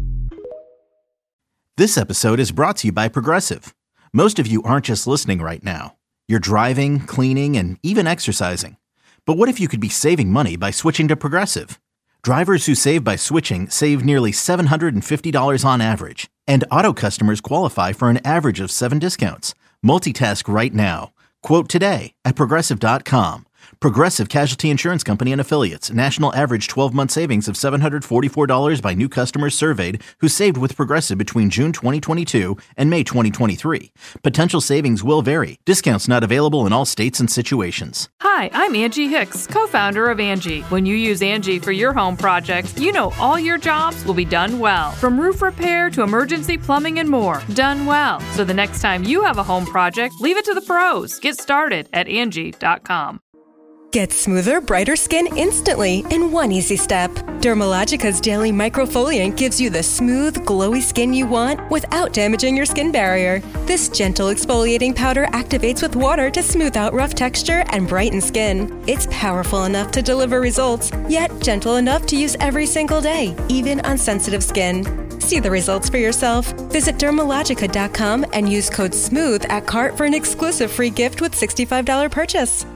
A: This episode is brought to you by Progressive. Most of you aren't just listening right now. You're driving, cleaning, and even exercising. But what if you could be saving money by switching to Progressive? Drivers who save by switching save nearly $750 on average. And auto customers qualify for an average of 7 discounts. Multitask right now. Quote today at Progressive.com. Progressive Casualty Insurance Company and Affiliates. National average 12-month savings of $744 by new customers surveyed who saved with Progressive between June 2022 and May 2023. Potential savings will vary. Discounts not available in all states and situations.
B: Hi, I'm Angie Hicks, co-founder of Angie. When you use Angie for your home projects, you know all your jobs will be done well. From roof repair to emergency plumbing and more. Done well. So the next time you have a home project, leave it to the pros. Get started at Angie.com.
C: Get smoother, brighter skin instantly in one easy step. Dermalogica's Daily Microfoliant gives you the smooth, glowy skin you want without damaging your skin barrier. This gentle exfoliating powder activates with water to smooth out rough texture and brighten skin. It's powerful enough to deliver results, yet gentle enough to use every single day, even on sensitive skin. See the results for yourself. Visit Dermalogica.com and use code SMOOTH at cart for an exclusive free gift with $65 purchase.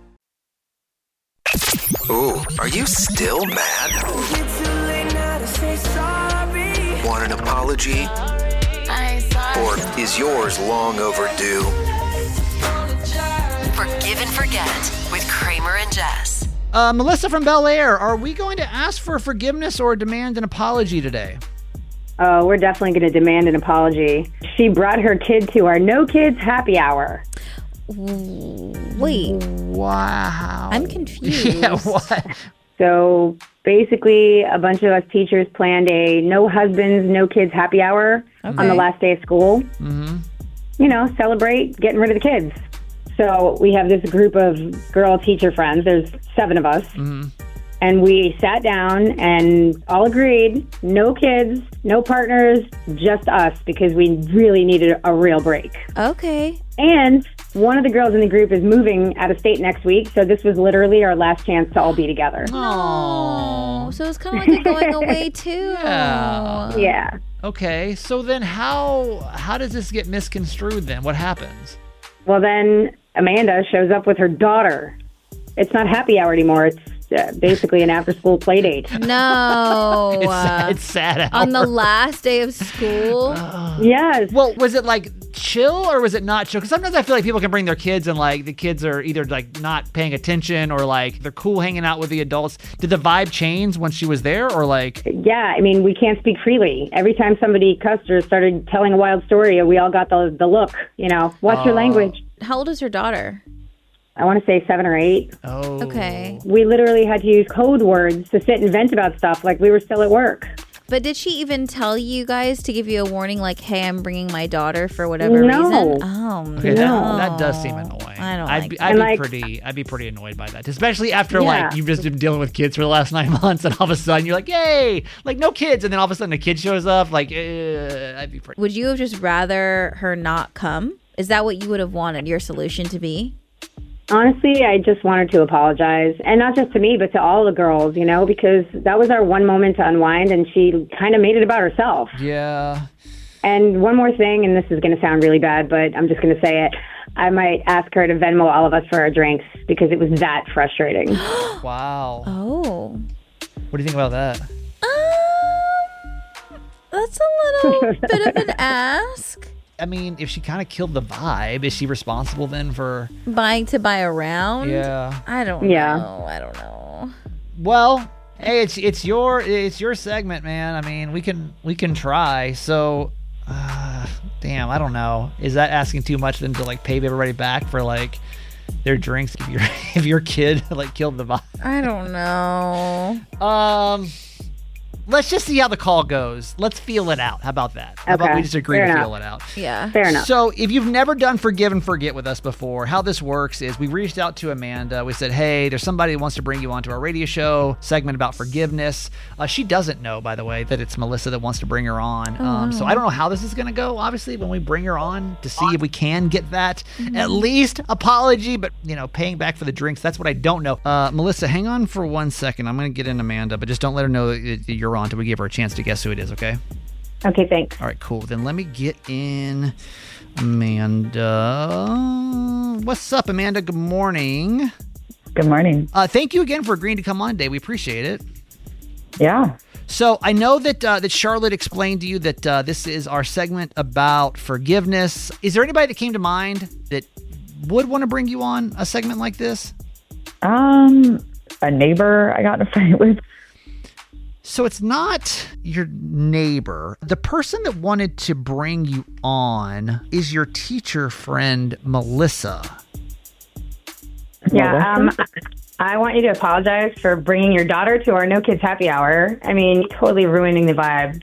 H: Ooh, are you still mad? Want an apology? Or is yours long overdue?
D: Forgive and Forget with Kramer and Jess.
E: Melissa from Bel Air, are we going to ask for forgiveness or demand an apology today?
P: Oh, we're definitely going to demand an apology. She brought her kid to our No Kids happy hour.
F: Wait.
E: Wow.
F: I'm confused.
E: Yeah, what?
P: So basically, a bunch of us teachers planned a no husbands, no kids happy hour on the last day of school.
E: Mm-hmm.
P: You know, celebrate getting rid of the kids. So we have this group of girl teacher friends. There's 7 of us.
E: Mm-hmm.
P: And we sat down and all agreed, no kids, no partners, just us, because we really needed a real break.
F: Okay.
P: And one of the girls in the group is moving out of state next week, so this was literally our last chance to all be together.
F: Oh, so it's kind of like a going away too.
P: Yeah.
E: Okay, so then how does this get misconstrued then? What happens?
P: Well, then Amanda shows up with her daughter. It's not happy hour anymore. It's basically an after-school play date.
F: No.
E: It's sad hour.
F: On the last day of school?
P: Yes.
E: Well, was it like chill or was it not chill? Because sometimes I feel like people can bring their kids and like the kids are either like not paying attention or like they're cool hanging out with the adults. Did the vibe change when she was there or like?
P: Yeah, I mean, we can't speak freely. Every time somebody cussed or started telling a wild story, we all got the look, you know, watch your language.
F: How old is her daughter?
P: I want to say 7 or 8.
E: Oh.
F: Okay.
P: We literally had to use code words to sit and vent about stuff like we were still at work.
F: But did she even tell you guys to give you a warning like, hey, I'm bringing my daughter for whatever reason? Oh,
E: okay,
F: no.
E: That does seem annoying.
F: I don't
E: I'd be pretty annoyed by that, especially after like you've just been dealing with kids for the last 9 months and all of a sudden you're like, yay, like no kids. And then all of a sudden a kid shows up. Like, I'd be pretty.
F: Would you have just rather her not come? Is that what you would have wanted your solution to be?
P: Honestly, I just wanted to apologize. And not just to me, but to all the girls, you know, because that was our one moment to unwind, and she kind of made it about herself.
E: Yeah.
P: And one more thing, and this is going to sound really bad, but I'm just going to say it. I might ask her to Venmo all of us for our drinks because it was that frustrating.
E: Wow.
F: Oh.
E: What do you think about that?
F: That's a little bit of an ask.
E: I mean, if she kind of killed the vibe, is she responsible then for
F: to buy around?
E: Yeah.
F: I don't know. I don't know.
E: Well, hey, it's your segment, man. I mean, we can try. So, damn, I don't know. Is that asking too much then to like pay everybody back for like their drinks if your kid like killed the vibe?
F: I don't know.
E: Let's just see how the call goes. Let's feel it out. How about that? How about we just agree to feel it out?
F: Yeah.
P: Fair enough.
E: So if you've never done Forgive and Forget with us before, how this works is we reached out to Amanda. We said, hey, there's somebody who wants to bring you onto our radio show segment about forgiveness. She doesn't know, by the way, that it's Melissa that wants to bring her on. So I don't know how this is going to go, obviously, when we bring her on to see if we can get that at least apology, but, you know, paying back for the drinks. That's what I don't know. Melissa, hang on for 1 second. I'm going to get in Amanda, but just don't let her know that you're on until we give her a chance to guess who it is, okay?
P: Okay, thanks.
E: All right, cool. Then let me get in Amanda. What's up, Amanda? Good morning.
Q: Good morning.
E: Thank you again for agreeing to come on today. We appreciate it.
Q: Yeah.
E: So I know that that Charlotte explained to you that this is our segment about forgiveness. Is there anybody that came to mind that would want to bring you on a segment like this?
Q: A neighbor I got in a fight with.
E: So it's not your neighbor. The person that wanted to bring you on is your teacher friend, Melissa.
P: Yeah, I want you to apologize for bringing your daughter to our No Kids Happy Hour. I mean, totally ruining the vibe.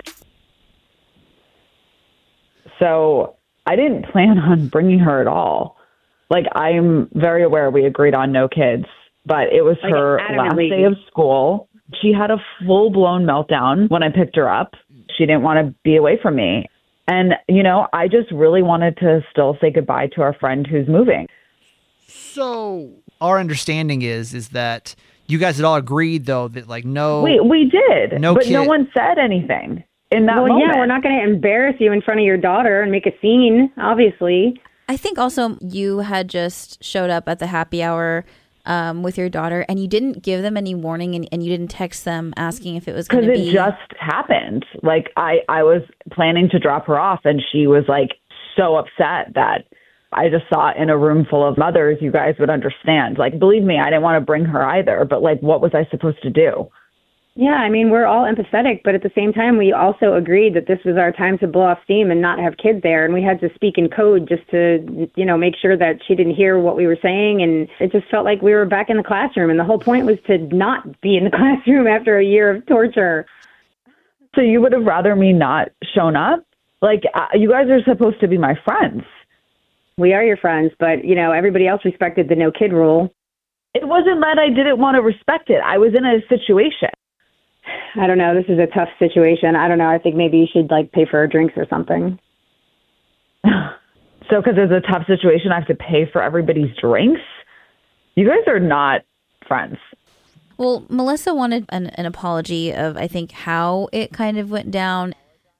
Q: So I didn't plan on bringing her at all. Like, I'm very aware we agreed on no kids, but it was
P: Like,
Q: her last
P: adamantly.
Q: day of school. She had a full-blown meltdown when I picked her up. She didn't want to be away from me. And, you know, I just really wanted to still say goodbye to our friend who's moving.
E: So our understanding is that you guys had all agreed, though, that like no...
Q: We did,
E: no
Q: but
E: kid.
Q: no one said anything in that moment.
P: Yeah, we're not going to embarrass you in front of your daughter and make a scene, obviously.
I: I think also you had just showed up at the happy hour with your daughter, and you didn't give them any warning, and you didn't text them asking if it was going to be...
Q: Because it just happened. Like, I was planning to drop her off, and she was, like, so upset that I just thought in a room full of mothers, you guys would understand. Like, believe me, I didn't want to bring her either, but, like, what was I supposed to do?
P: Yeah, I mean, we're all empathetic, but at the same time, we also agreed that this was our time to blow off steam and not have kids there. And we had to speak in code just to, you know, make sure that she didn't hear what we were saying. And it just felt like we were back in the classroom. And the whole point was to not be in the classroom after a year of torture.
Q: So you would have rather me not shown up? Like, you guys are supposed to be my friends.
P: We are your friends, but, you know, everybody else respected the no kid rule.
Q: It wasn't that I didn't want to respect it. I was in a situation.
P: I don't know. This is a tough situation. I don't know. I think maybe you should, like, pay for our drinks or something.
Q: So because it's a tough situation, I have to pay for everybody's drinks? You guys are not friends.
I: Well, Melissa wanted an apology of, I think, how it kind of went down.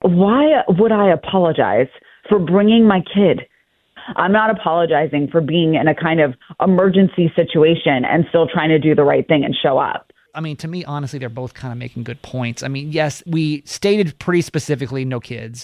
Q: Why would I apologize for bringing my kid? I'm not apologizing for being in a kind of emergency situation and still trying to do the right thing and show up.
E: I mean, to me, honestly, they're both kind of making good points. I mean, yes, we stated pretty specifically no kids,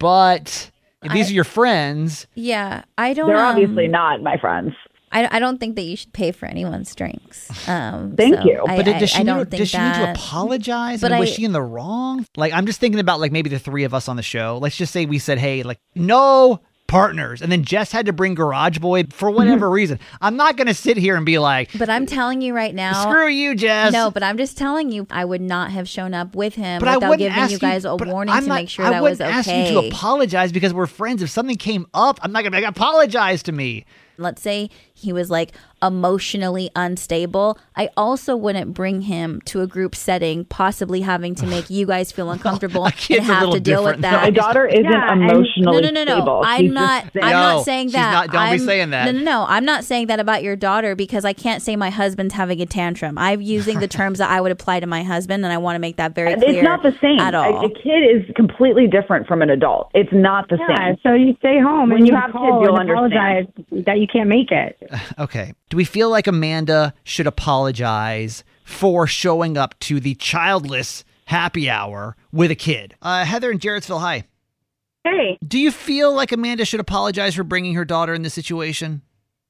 E: but if these are your friends...
I: Yeah, I don't...
Q: They're obviously not my friends.
I: I don't think that you should pay for anyone's drinks.
Q: Thank you.
E: But does she need to
I: that.
E: apologize?
I: But
E: was she in the wrong? Like, I'm just thinking about, like, maybe the three of us on the show. Let's just say we said, hey, like, no partners, and then Jess had to bring Garage Boy for whatever reason. I'm not going to sit here and be like...
I: But I'm telling you right now...
E: Screw you, Jess.
I: No, but I'm just telling you, I would not have shown up with him without giving you guys a warning to make sure that was okay.
E: I wouldn't ask you to apologize because we're friends. If something came up, I'm not going to be like, apologize to me.
I: Let's say he was like emotionally unstable. I also wouldn't bring him to a group setting, possibly having to make you guys feel uncomfortable and have to deal with that.
Q: My daughter isn't emotionally stable.
I: I'm not saying that.
E: Don't be saying that.
I: No. I'm not saying that about your daughter because I can't say my husband's having a tantrum. I'm using the terms that I would apply to my husband, and I want to make that very clear.
Q: It's not the same
I: at all.
Q: A kid is completely different from an adult. It's not the same.
P: So you stay home
Q: when
P: and
Q: you have kids, you'll
P: apologize that you can't make it.
E: Okay. Do we feel like Amanda should apologize for showing up to the childless happy hour with a kid? Heather in Jarrettsville, hi.
O: Hey.
E: Do you feel like Amanda should apologize for bringing her daughter in this situation?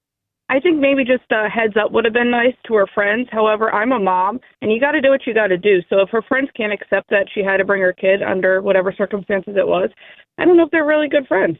O: I think maybe just a heads up would have been nice to her friends. However, I'm a mom, and you got to do what you got to do. So if her friends can't accept that she had to bring her kid under whatever circumstances it was, I don't know if they're really good friends.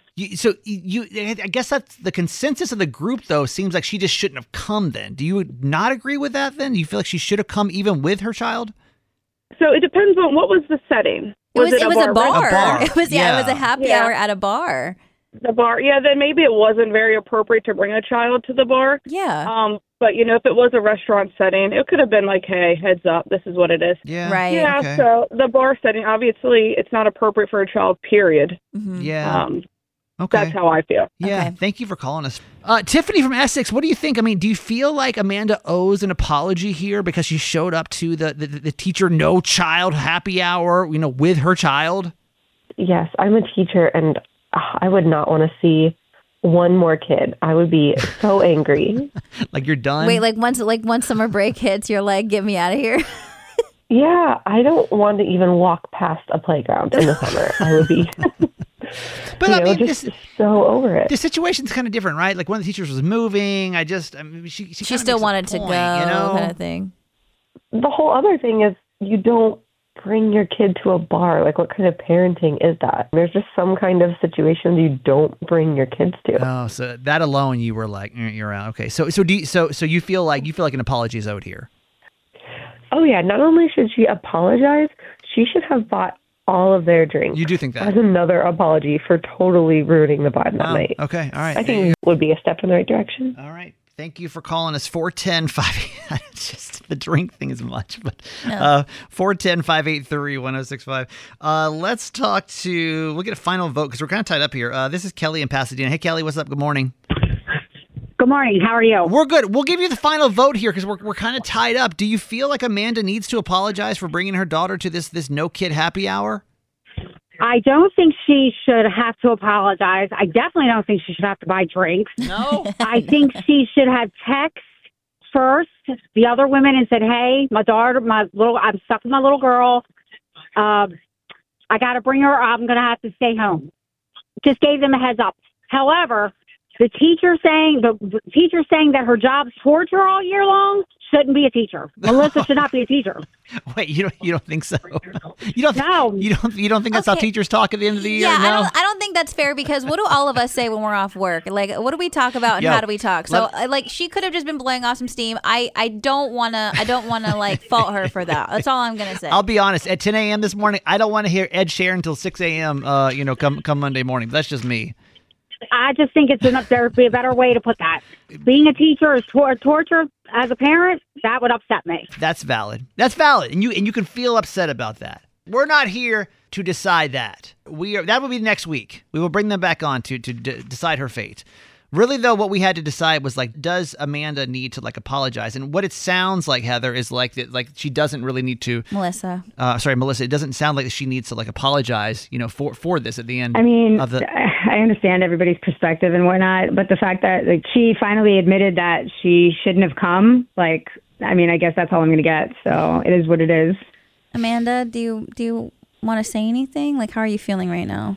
E: I guess that's the consensus of the group, though, seems like she just shouldn't have come then. Do you not agree with that then? Do you feel like she should have come even with her child?
O: So it depends on what was the setting.
I: It was a bar.
E: A bar.
I: It was a happy hour at a bar.
O: The bar, then maybe it wasn't very appropriate to bring a child to the bar.
I: Yeah.
O: But, if it was a restaurant setting, it could have been like, hey, heads up, this is what it is.
E: Yeah.
I: Right.
O: Yeah,
E: okay.
O: So the bar setting, obviously, it's not appropriate for a child, period.
I: Mm-hmm.
E: Yeah.
O: Okay. That's how I feel.
E: Yeah,
I: Okay.
E: Thank you for calling us. Tiffany from Essex, what do you think? I mean, do you feel like Amanda owes an apology here because she showed up to the teacher no child happy hour, with her child?
R: Yes, I'm a teacher, and I would not want to see one more kid. I would be so angry.
E: Like you're done?
I: Wait, once summer break hits, you're like, get me out of here.
R: Yeah, I don't want to even walk past a playground in the summer. I would be
E: But I mean,
R: just so over it.
E: The situation's kind of different, right? Like one of the teachers was moving. She
I: still wanted to go, kind of thing.
R: The whole other thing is you don't bring your kid to a bar. Like, what kind of parenting is that? There's just some kind of situations you don't bring your kids to.
E: Oh, so that alone, you were like, you're out. Okay, so you feel like an apology is owed here.
R: Oh yeah, not only should she apologize, she should have bought all of their drinks.
E: You do think that?
R: As another apology for totally ruining the vibe that night.
E: Okay, all right.
R: I think it would be a step in the right direction.
E: All right. Thank you for calling us. 410-5... It's just the drink thing is much, but 410-583-1065. Let's talk to... We'll get a final vote because we're kind of tied up here. This is Kelly in Pasadena. Hey, Kelly, what's up? Good morning.
S: Good morning. How are you?
E: We're good. We'll give you the final vote here because we're kind of tied up. Do you feel like Amanda needs to apologize for bringing her daughter to this no-kid happy hour?
S: I don't think she should have to apologize. I definitely don't think she should have to buy drinks.
E: No.
S: I think she should have texted first the other women and said, hey, I'm stuck with my little girl. I got to bring her. I'm going to have to stay home. Just gave them a heads up. However, the teacher saying that her job's torture all year long shouldn't be a teacher. Melissa should not be a teacher.
E: Wait, you don't think so? You don't think that's how teachers talk at the end of the year?
I: Yeah,
E: No?
I: I don't think that's fair because what do all of us say when we're off work? Like, what do we talk about and how do we talk? So, she could have just been blowing off some steam. I don't wanna like fault her for that. That's all I'm gonna say.
E: I'll be honest. At 10 a.m. this morning, I don't want to hear Ed Sheeran until 6 a.m. Come Monday morning. That's just me.
S: I just think there would be a better way to put that. Being a teacher is torture as a parent. That would upset me.
E: That's valid. And you can feel upset about that. We're not here to decide that. That will be next week. We will bring them back on to decide her fate. Really, though, what we had to decide was, like, does Amanda need to, like, apologize? And what it sounds like, Heather, is like she doesn't really need to.
I: Melissa.
E: Melissa. It doesn't sound like she needs to, like, apologize, for this at the end.
P: I mean,
E: of the.
P: I understand everybody's perspective and whatnot, but the fact that she finally admitted that she shouldn't have come, I guess that's all I'm going to get. So it is what it is.
I: Amanda, do you want to say anything? Like, how are you feeling right now?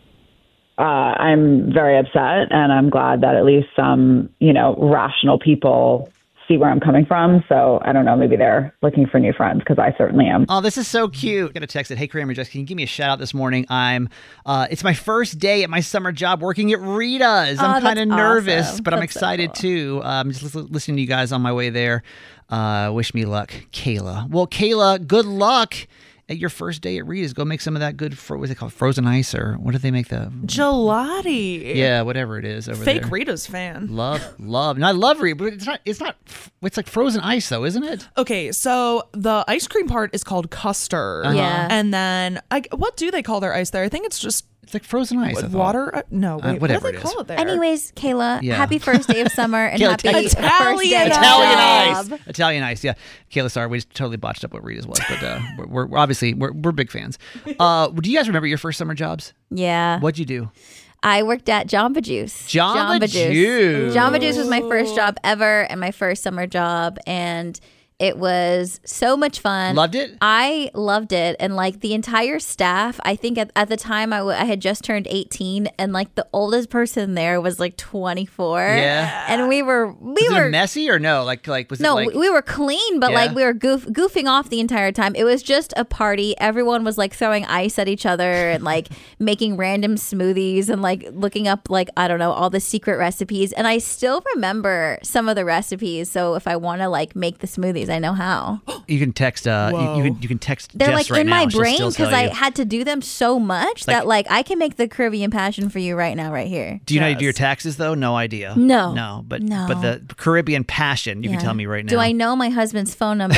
Q: I'm very upset, and I'm glad that at least some, rational people see where I'm coming from. So I don't know, maybe they're looking for new friends because I certainly am.
E: Oh, this is so cute. I got a text that, hey, Kramer, Jess, can you give me a shout out this morning? It's my first day at my summer job working at Rita's. I'm kind of nervous, awesome. But I'm excited too. I'm just listening to you guys on my way there. Wish me luck, Kayla. Well, Kayla, good luck. At your first day at Rita's, go make some of that good, what's it called, frozen ice, or what do they make the?
G: Gelati.
E: Yeah, whatever it is over
G: Fake
E: there.
G: Rita's fan.
E: Love. And I love Rita, but it's like frozen ice though, isn't it?
G: Okay, so the ice cream part is called custard.
I: Uh-huh. Yeah.
G: And then, what do they call their ice there? I think it's just...
E: It's like frozen ice.
G: Water? No, wait, what do they call it there?
I: Anyways, Kayla, happy first day of summer and
E: Kayla,
I: happy first day of job.
E: Italian ice, yeah. Kayla, sorry, we just totally botched up what Rita's was, but we're obviously big fans. Do you guys remember your first summer jobs?
I: Yeah.
E: What'd you do?
I: I worked at Jamba Juice.
E: Jamba Juice.
I: Jamba Juice was my first job ever and my first summer job, and it was so much fun.
E: Loved it?
I: I loved it. And the entire staff, I think at the time I had just turned 18 and the oldest person there was 24.
E: Yeah.
I: And we were
E: was it messy or no? Was
I: no,
E: it
I: we were clean, but we were goofing off the entire time. It was just a party. Everyone was throwing ice at each other and making random smoothies and looking up I don't know, all the secret recipes. And I still remember some of the recipes. So if I want to make the smoothies, I know how.
E: You can text. You can text.
I: They're
E: Jess right
I: in
E: now.
I: my brain because I
E: you.
I: had to do them so much that I can make the Caribbean passion for you right now, right here.
E: Do you know how to do your taxes though? No idea.
I: No.
E: But the Caribbean passion, you can tell me right now.
I: Do I know my husband's phone number?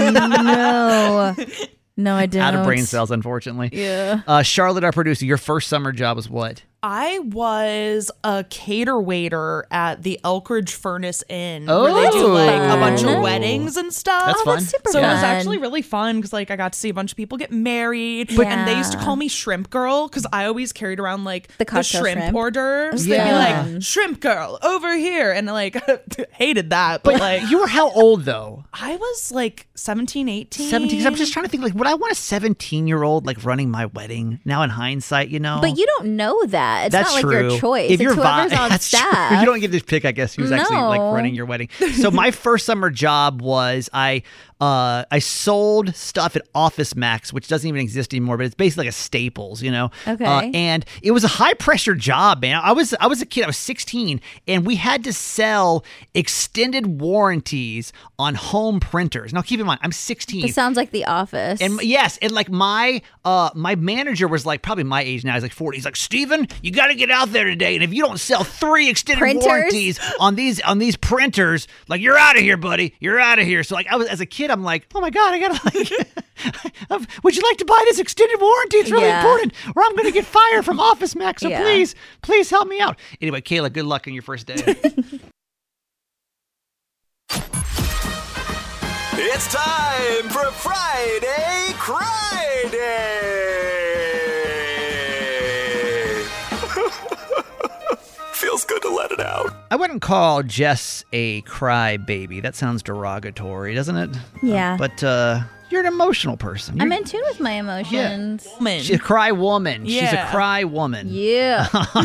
I: No. No, I don't.
E: Out of brain cells, unfortunately.
I: Yeah.
E: Charlotte, our producer, your first summer job was what?
G: I was a cater waiter at the Elkridge Furnace Inn where they do like a bunch of weddings and stuff.
E: That's fun.
F: That's super
G: So
F: fun.
G: it was actually really fun because like I got to see a bunch of people get married. And they used to call me Shrimp Girl because I always carried around like the shrimp hors d'oeuvres. They'd be like, Shrimp Girl, over here. And like hated that. But like,
E: you were how old though?
G: I was like 17, 18.
E: 17. I'm just trying to think, like, would I want a 17-year-old like running my wedding? Now in hindsight, you know.
F: But you don't know that. It's
E: That's
F: not like
E: true.
F: your choice.
E: If
F: It's
E: you're
F: whoever's on
E: that's
F: staff.
E: True. You don't get to pick, I guess, who's actually like running your wedding. So my first summer job was I sold stuff at Office Max, which doesn't even exist anymore, but it's basically like a Staples, you know.
F: Okay.
E: And it was a high pressure job, man. I was a kid. I was 16, and we had to sell extended warranties on home printers. Now, keep in mind, I'm 16.
F: It sounds like The Office.
E: And yes, and like my manager was like probably my age now. He's like 40. He's like, Steven, you got to get out there today, and if you don't sell 3 extended warranties on these printers, like you're out of here, buddy. You're out of here. So like I was as a kid, I'm like, oh my god, I gotta like, would you like to buy this extended warranty? It's really important, or I'm gonna get fired from Office Max. So please help me out. Anyway, Kayla, good luck on your first day.
H: It's time for Friday Cry Day. Feels good to let it out.
E: I wouldn't call Jess a cry baby. That sounds derogatory, doesn't it?
F: Yeah.
E: But you're an emotional person.
F: I'm in tune with my emotions.
E: She's a cry woman.
F: Yeah.
E: She's a cry woman.
F: Yeah.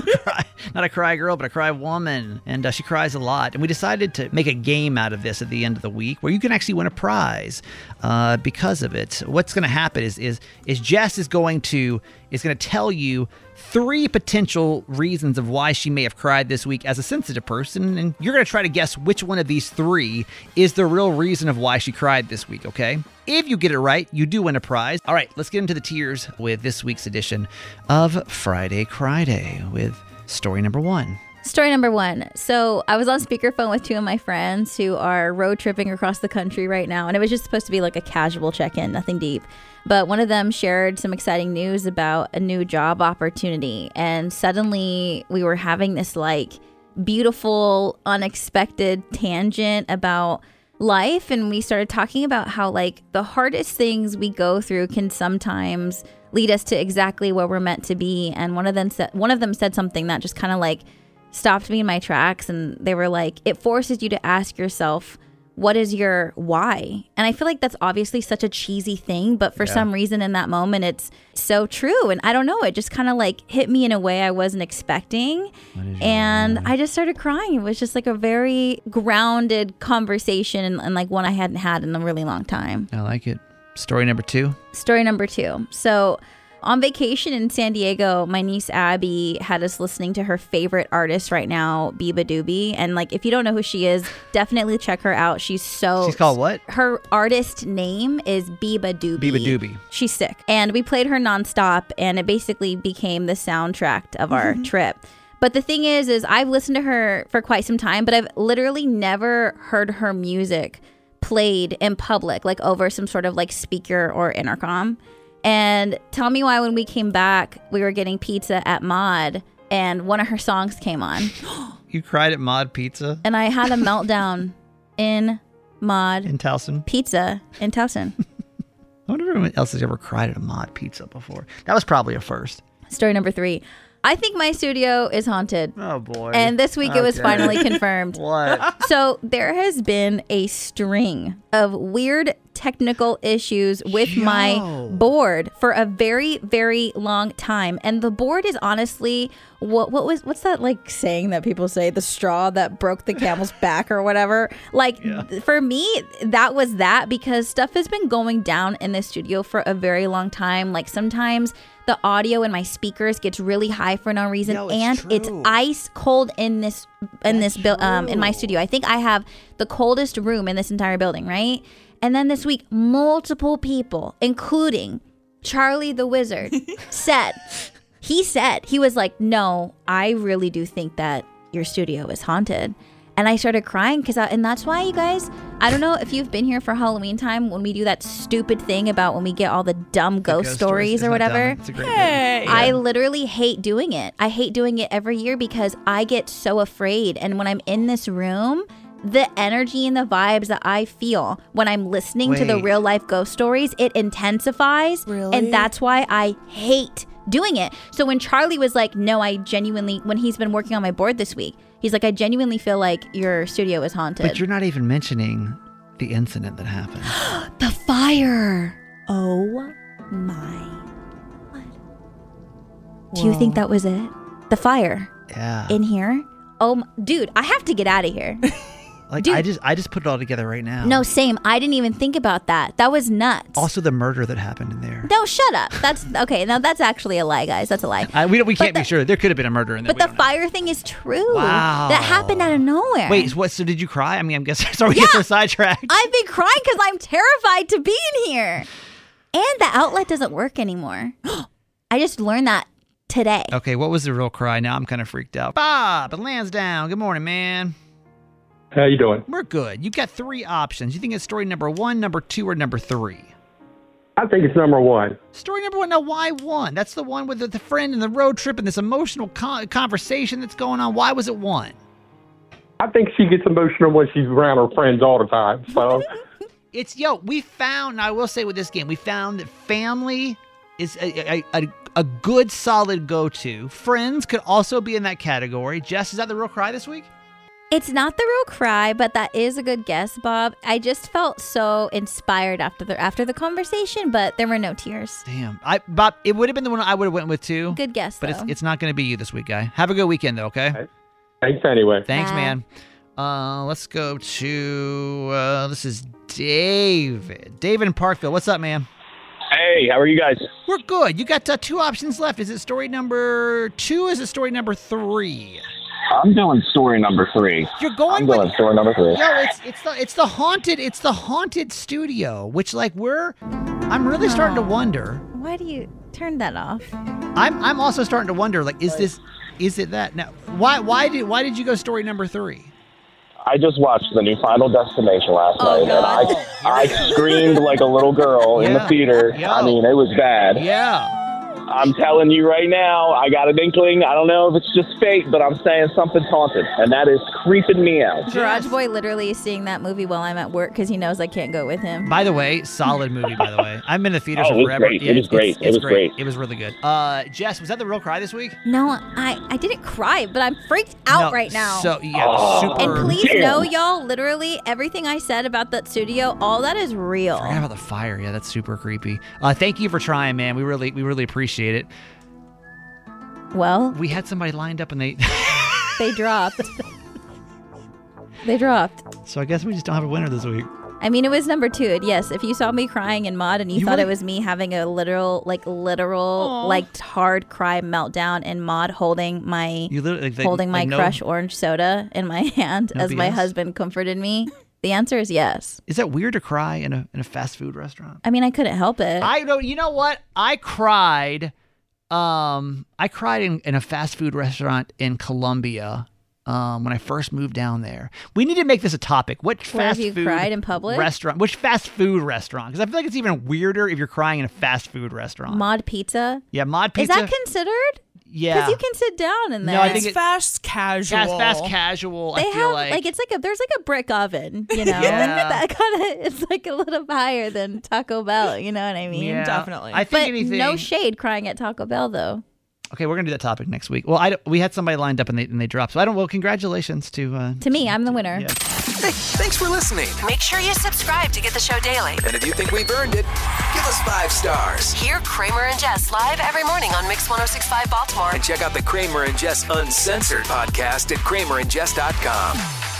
E: Not a cry girl, but a cry woman. And she cries a lot. And we decided to make a game out of this at the end of the week where you can actually win a prize because of it. What's going to happen is Jess is going to tell you 3 potential reasons of why she may have cried this week as a sensitive person, and you're going to try to guess which one of these 3 is the real reason of why she cried this week, okay? If you get it right, you do win a prize. All right, let's get into the tiers with this week's edition of Friday Cry Day with story number 1.
F: Story number 1. So I was on speakerphone with 2 of my friends who are road tripping across the country right now. And it was just supposed to be like a casual check-in, nothing deep. But one of them shared some exciting news about a new job opportunity. And suddenly we were having this like beautiful, unexpected tangent about life. And we started talking about how like the hardest things we go through can sometimes lead us to exactly where we're meant to be. And one of them said something that just kind of like stopped me in my tracks, and they were like, it forces you to ask yourself, what is your why? And I feel like that's obviously such a cheesy thing, but for some reason in that moment it's so true. And I don't know, it just kind of like hit me in a way I wasn't expecting, and I just started crying. It was just like a very grounded conversation, and like one I hadn't had in a really long time.
E: I like it. Story number 2.
F: Story number 2. So on vacation in San Diego, my niece Abby had us listening to her favorite artist right now, Biba Doobie. And like, if you don't know who she is, definitely check her out. She's
E: called what?
F: Her artist name is Biba Doobie.
E: Biba Doobie.
F: She's sick. And we played her nonstop, and it basically became the soundtrack of our trip. But the thing is I've listened to her for quite some time, but I've literally never heard her music played in public, like over some sort of like speaker or intercom. And tell me why when we came back, we were getting pizza at Mod, and one of her songs came on.
E: You cried at Mod Pizza?
F: And I had a meltdown in Mod.
E: In Towson?
F: Pizza in Towson.
E: I wonder if anyone else has ever cried at a Mod Pizza before. That was probably a first.
F: Story number 3. I think my studio is haunted.
E: Oh, boy.
F: And this week it was finally confirmed.
E: What?
F: So there has been a string of weird technical issues with my board for a very, very long time. And the board is honestly, what's that like saying that people say, the straw that broke the camel's back or whatever? Like for me, that was that, because stuff has been going down in the studio for a very long time. Like sometimes the audio in my speakers gets really high for no reason, it's ice cold in my studio. I think I have the coldest room in this entire building, right? And then this week, multiple people, including Charlie the Wizard, he was like, no, I really do think that your studio is haunted. And I started crying and that's why, you guys, I don't know if you've been here for Halloween time when we do that stupid thing about when we get all the dumb ghost stories or whatever.
E: It's a great thing.
F: I literally hate doing it. I hate doing it every year because I get so afraid. And when I'm in this room, the energy and the vibes that I feel when I'm listening to the real life ghost stories, it intensifies.
G: Really?
F: And that's why I hate doing it. So when Charlie was like, no, I genuinely, when he's been working on my board this week, he's like, I genuinely feel like your studio is haunted.
E: But you're not even mentioning the incident that happened.
F: The fire. Oh my. What? Do you think that was it? The fire.
E: Yeah.
F: In here? Oh, dude, I have to get out of here.
E: Like,
F: dude,
E: I just put it all together right now.
F: No, same. I didn't even think about that. That was nuts.
E: Also, the murder that happened in there.
F: No, shut up. That's okay. Now that's actually a lie, guys. That's a lie.
E: We can't be sure. There could have been a murder in there.
F: But the fire thing is true.
E: Wow.
F: That happened out of nowhere.
E: Wait, so did you cry? I mean, I'm guessing. Sorry, we get so sidetracked.
F: I've been crying because I'm terrified to be in here. And the outlet doesn't work anymore. I just learned that today.
E: Okay, what was the real cry? Now I'm kind of freaked out. Bob and Lansdowne. Good morning, man.
T: How you doing?
E: We're good. You got 3 options. You think it's story number 1, number 2, or number 3?
T: I think it's number 1.
E: Story number 1. Now, why 1? That's the one with the friend and the road trip and this emotional conversation that's going on. Why was it 1?
T: I think she gets emotional when she's around her friends all the time. So
E: we found, now I will say with this game, we found that family is a good, solid go-to. Friends could also be in that category. Jess, is that the real cry this week?
F: It's not the real cry, but that is a good guess, Bob. I just felt so inspired after the conversation, but there were no tears.
E: Damn. Bob, it would have been the one I would have went with too.
F: Good guess,
E: but
F: though.
E: it's not going to be you this week, guy. Have a good weekend, though, okay?
T: Thanks anyway.
E: Thanks, man. Let's go to, this is David. David in Parkville. What's up, man?
U: Hey, how are you guys?
E: We're good. You got 2 options left. Is it story number 2 or is it story number 3?
U: I'm doing story number 3.
E: You're going.
U: I'm doing story number 3.
E: No, it's the haunted studio, which I'm really starting to wonder.
F: Why do you turn that off?
E: I'm also starting to wonder, like, is it that? Now, why did you go story number 3?
U: I just watched the new Final Destination last night,
F: God.
U: and I screamed like a little girl in the theater. I mean, it was bad.
E: Yeah.
U: I'm telling you right now, I got an inkling. I don't know if it's just fate, but I'm saying something's haunted, and that is creeping me out.
F: Garage Boy literally is seeing that movie while I'm at work because he knows I can't go with him.
E: By the way, solid movie, by the way. I've been in the theaters for forever.
U: Great. It was great. It was great.
E: It was really good. Jess, was that the real cry this week?
F: No, I didn't cry, but I'm freaked out right now.
E: So, yeah, super.
F: And please know, y'all, literally everything I said about that studio, all that is real.
E: I forgot about the fire. Yeah, that's super creepy. Thank you for trying, man. We really appreciate it.
F: Well,
E: we had somebody lined up and they
F: dropped. They dropped.
E: So I guess we just don't have a winner this week.
F: I mean, it was number 2. And yes, if you saw me crying in Mod and you thought it was me having a literal, hard cry meltdown in Mod holding my crush orange soda in my hand as my husband comforted me, the answer is yes.
E: Is that weird to cry in a fast food restaurant?
F: I mean, I couldn't help it.
E: You know what? I cried. I cried in a fast food restaurant in Columbia when I first moved down there. We need to make this a topic. Which fast food
F: cried in public
E: restaurant? Which fast food restaurant? Because I feel like it's even weirder if you're crying in a fast food restaurant.
F: Mod Pizza?
E: Yeah, Mod Pizza.
F: Is that considered?
E: Yeah.
F: Because you can sit down in there.
E: No, I think
G: it's fast casual.
E: Yeah, it's fast casual.
F: They there's a brick oven, you know? That kind of, it's like a little higher than Taco Bell, you know what I mean?
E: Yeah,
G: definitely.
E: I think
F: no shade crying at Taco Bell, though.
E: Okay, we're gonna do that topic next week. Well, we had somebody lined up and they dropped. So well, congratulations to
F: me. I'm the winner.
E: Yeah.
H: Hey, thanks for listening.
D: Make sure you subscribe to get the show daily.
H: And if you think we've earned it, give us 5 stars.
D: Hear Kramer and Jess live every morning on Mix 106.5 Baltimore.
H: And check out the Kramer and Jess Uncensored podcast at kramerandjess.com.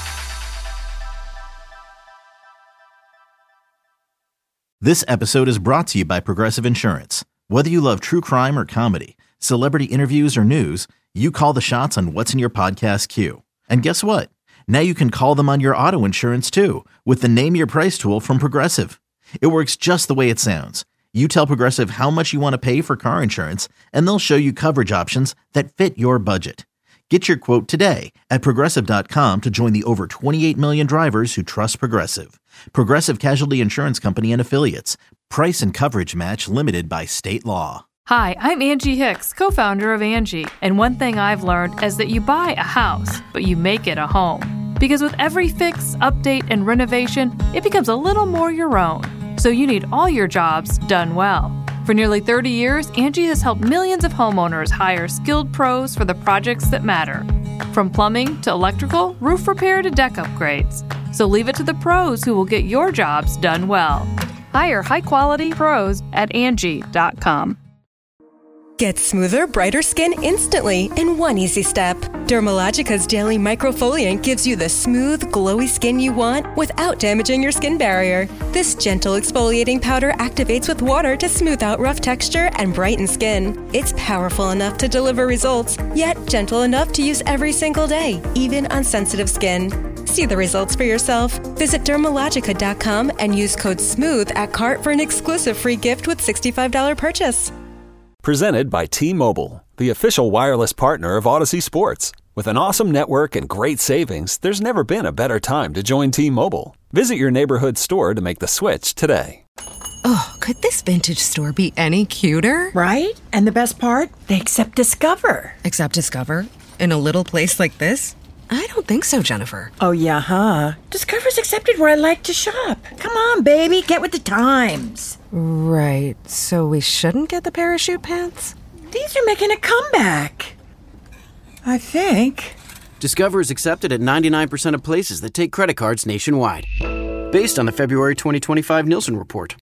A: This episode is brought to you by Progressive Insurance. Whether you love true crime or comedy, celebrity interviews or news, you call the shots on what's in your podcast queue. And guess what? Now you can call them on your auto insurance too with the Name Your Price tool from Progressive. It works just the way it sounds. You tell Progressive how much you want to pay for car insurance, and they'll show you coverage options that fit your budget. Get your quote today at Progressive.com to join the over 28 million drivers who trust Progressive. Progressive Casualty Insurance Company and Affiliates. Price and coverage match limited by state law.
B: Hi, I'm Angie Hicks, co-founder of Angie. And one thing I've learned is that you buy a house, but you make it a home. Because with every fix, update, and renovation, it becomes a little more your own. So you need all your jobs done well. For nearly 30 years, Angie has helped millions of homeowners hire skilled pros for the projects that matter. From plumbing to electrical, roof repair to deck upgrades. So leave it to the pros who will get your jobs done well. Hire high-quality pros at Angie.com.
C: Get smoother, brighter skin instantly in one easy step. Dermalogica's Daily Microfoliant gives you the smooth, glowy skin you want without damaging your skin barrier. This gentle exfoliating powder activates with water to smooth out rough texture and brighten skin. It's powerful enough to deliver results, yet gentle enough to use every single day, even on sensitive skin. See the results for yourself. Visit Dermalogica.com and use code SMOOTH at cart for an exclusive free gift with $65 purchase.
J: Presented by T-Mobile, the official wireless partner of Odyssey Sports. With an awesome network and great savings, there's never been a better time to join T-Mobile. Visit your neighborhood store to make the switch today.
V: Oh, could this vintage store be any cuter?
W: Right? And the best part? They accept Discover.
V: Accept Discover? In a little place like this? I don't think so, Jennifer.
W: Oh, yeah, huh? Discover's accepted where I like to shop. Come on, baby, get with the times.
V: Right, so we shouldn't get the parachute pants?
W: These are making a comeback. I think.
X: Discover is accepted at 99% of places that take credit cards nationwide. Based on the February 2025 Nielsen report.